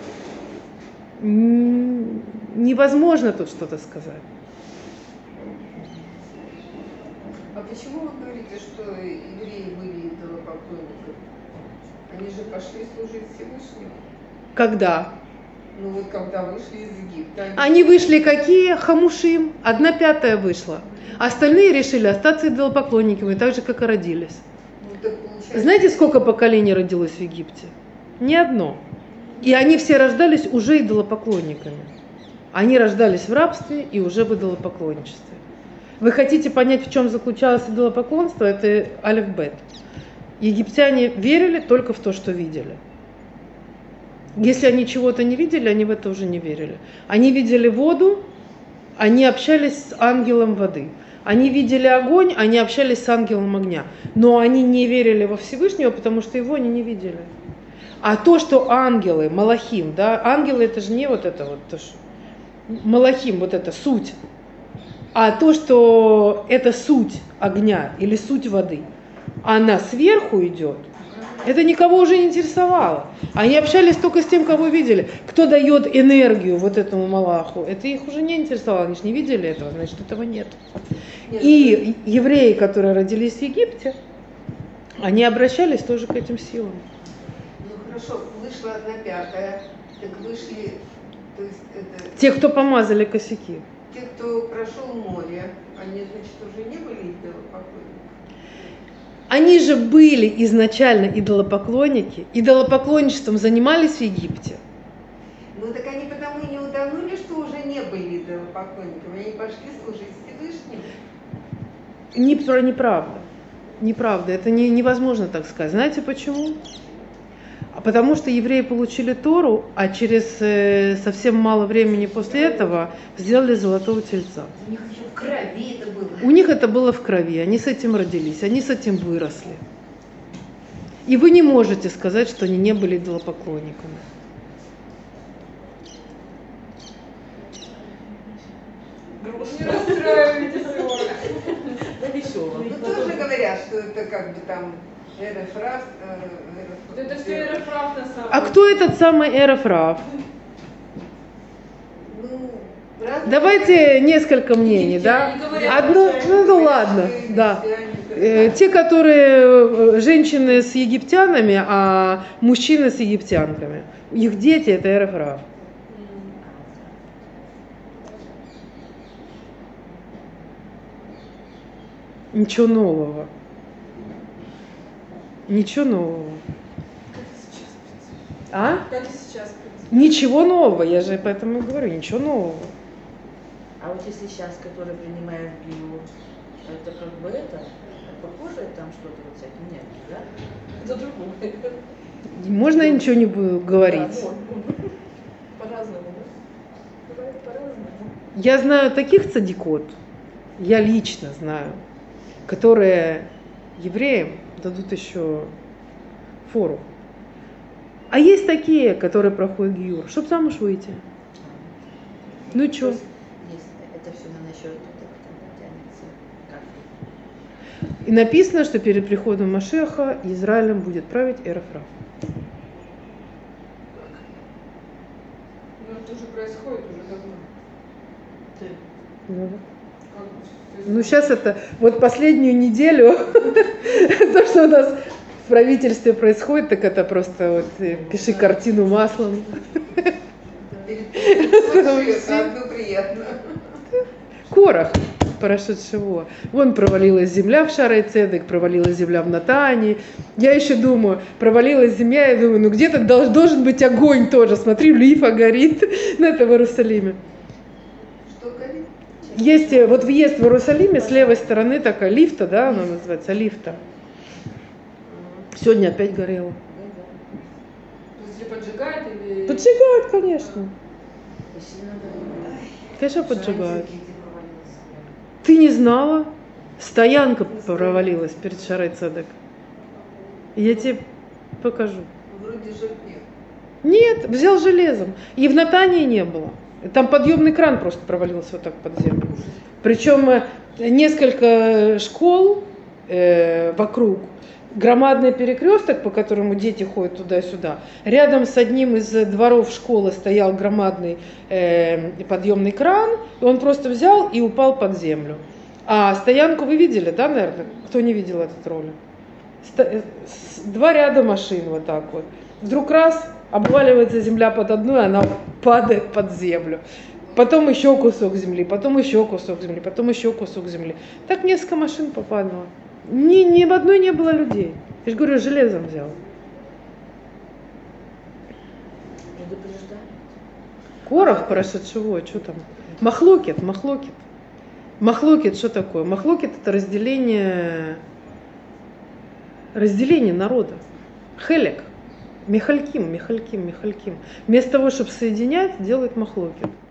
Невозможно тут что-то сказать. А почему вы говорите, что евреи были идолопоклонниками? Они же пошли служить Всевышнему. Когда? Ну вот когда вышли из Египта. Они вышли какие? Хамушим. Одна пятая вышла. Остальные решили остаться идолопоклонниками, так же, как и родились. Ну, так получается... Знаете, сколько поколений родилось в Египте? Ни одно. И они все рождались уже идолопоклонниками. Они рождались в рабстве и уже в идолопоклонничестве. Вы хотите понять, в чем заключалось идолопоклонство? Это алеф-бет. Египтяне верили только в то, что видели. Если они чего-то не видели, они в это уже не верили. Они видели воду, они общались с ангелом воды. Они видели огонь, они общались с ангелом огня. Но они не верили во Всевышнего, потому что его они не видели. А то, что ангелы, малахим, да, ангелы это же не вот это вот, то, что, малахим, вот это суть. А то, что это суть огня или суть воды, она сверху идет, это никого уже не интересовало. Они общались только с тем, кого видели. Кто дает энергию вот этому Малаху, это их уже не интересовало. Они же не видели этого, значит, этого нет. И евреи, которые родились в Египте, они обращались тоже к этим силам. Ну хорошо, вышла одна пятая, так вышли, то есть это... Те, кто помазали косяки. те, кто прошел море, они, значит, уже не были идолопоклонниками? Они же были изначально идолопоклонники, идолопоклонничеством занимались в Египте. Ну так они потому и не утонули, что уже не были идолопоклонниками, они пошли служить Всевышнему. Не, неправда. Неправда. Это не, невозможно так сказать. Знаете почему? А потому что евреи получили Тору, а через э, совсем мало времени после этого сделали золотого тельца. У них еще в крови это было. У них это было в крови, они с этим родились, они с этим выросли. И вы не можете сказать, что они не были идолопоклонниками. Не расстраивайтесь его. Да весело. Ну тоже говорят, что это как бы там Эрефраф. Это все Эрефраф на самом деле. А кто этот самый Эрефраф? Ну, разные Давайте говорят. несколько мнений, да? Они говорят, Одно, что ну, ну Говорят, ладно, что да. христиане, Э, Те, которые э, женщины с египтянами, а мужчины с египтянками. Их дети это Эрефраф. Ничего нового. Ничего нового. Как и сейчас, в принципе. А? Как и сейчас, в принципе. Ничего нового, я же поэтому и говорю, ничего нового. А вот если сейчас, которые принимают гиюр, это как бы это, похоже там что-то вот с этим? Нет, да? Это другое. Можно я ничего не буду говорить? Да, можно. По-разному, да? Бывает по-разному. Я знаю таких цадикот, я лично знаю, которые евреям дадут еще фору. А есть такие, которые проходят гиюр, чтобы замуж выйти. Ну и что? Есть, это все на насчет этого, когда тянется. Как? И написано, что перед приходом Машеха Израилем будет править Эрефраф. Ну это уже происходит уже давно. Ну, Как бы, то есть, ну сейчас это, вот последнюю неделю, то, что у нас в правительстве происходит, так это просто вот э, пиши картину маслом. Перед одну приятно. Корах, прошедшего. Вон провалилась земля в Шарей Цедек, провалилась земля в Натании. Я еще думаю, провалилась земля, я думаю, ну где-то долж- должен быть огонь тоже. Смотри, лифа горит на это в Иерусалиме. Что горит? Есть э, вот въезд в Иерусалиме, с левой стороны такая лифта, да, она называется лифта. Сегодня опять горело. То есть или поджигает, или... Поджигают, конечно. Если надо... Конечно, поджигают. Ты не знала? Стоянка провалилась перед Шарей Цедек. Я тебе покажу. Вроде же нет. Нет, взял железом. И в Натании не было. Там подъемный кран просто провалился вот так под землю. Причем э, несколько школ э, вокруг, громадный перекресток, по которому дети ходят туда-сюда. Рядом с одним из дворов школы стоял громадный э, подъемный кран, и он просто взял и упал под землю. А стоянку вы видели, да, наверное? Кто не видел этот ролик? Сто- Два ряда машин вот так вот. Вдруг раз, обваливается земля под одну, и она падает под землю. Потом еще кусок земли, потом еще кусок земли, потом еще кусок земли. Так несколько машин попадало. Ни, ни в одной не было людей. Я же говорю, железом взял. Предупреждали. Корах прошедшего, что там? Махлокет, махлокет. Махлокет, что такое? Махлокет это разделение, разделение народа. Хелек. Михальким, Михальким, Михальким. Вместо того, чтобы соединять, делают махлокет.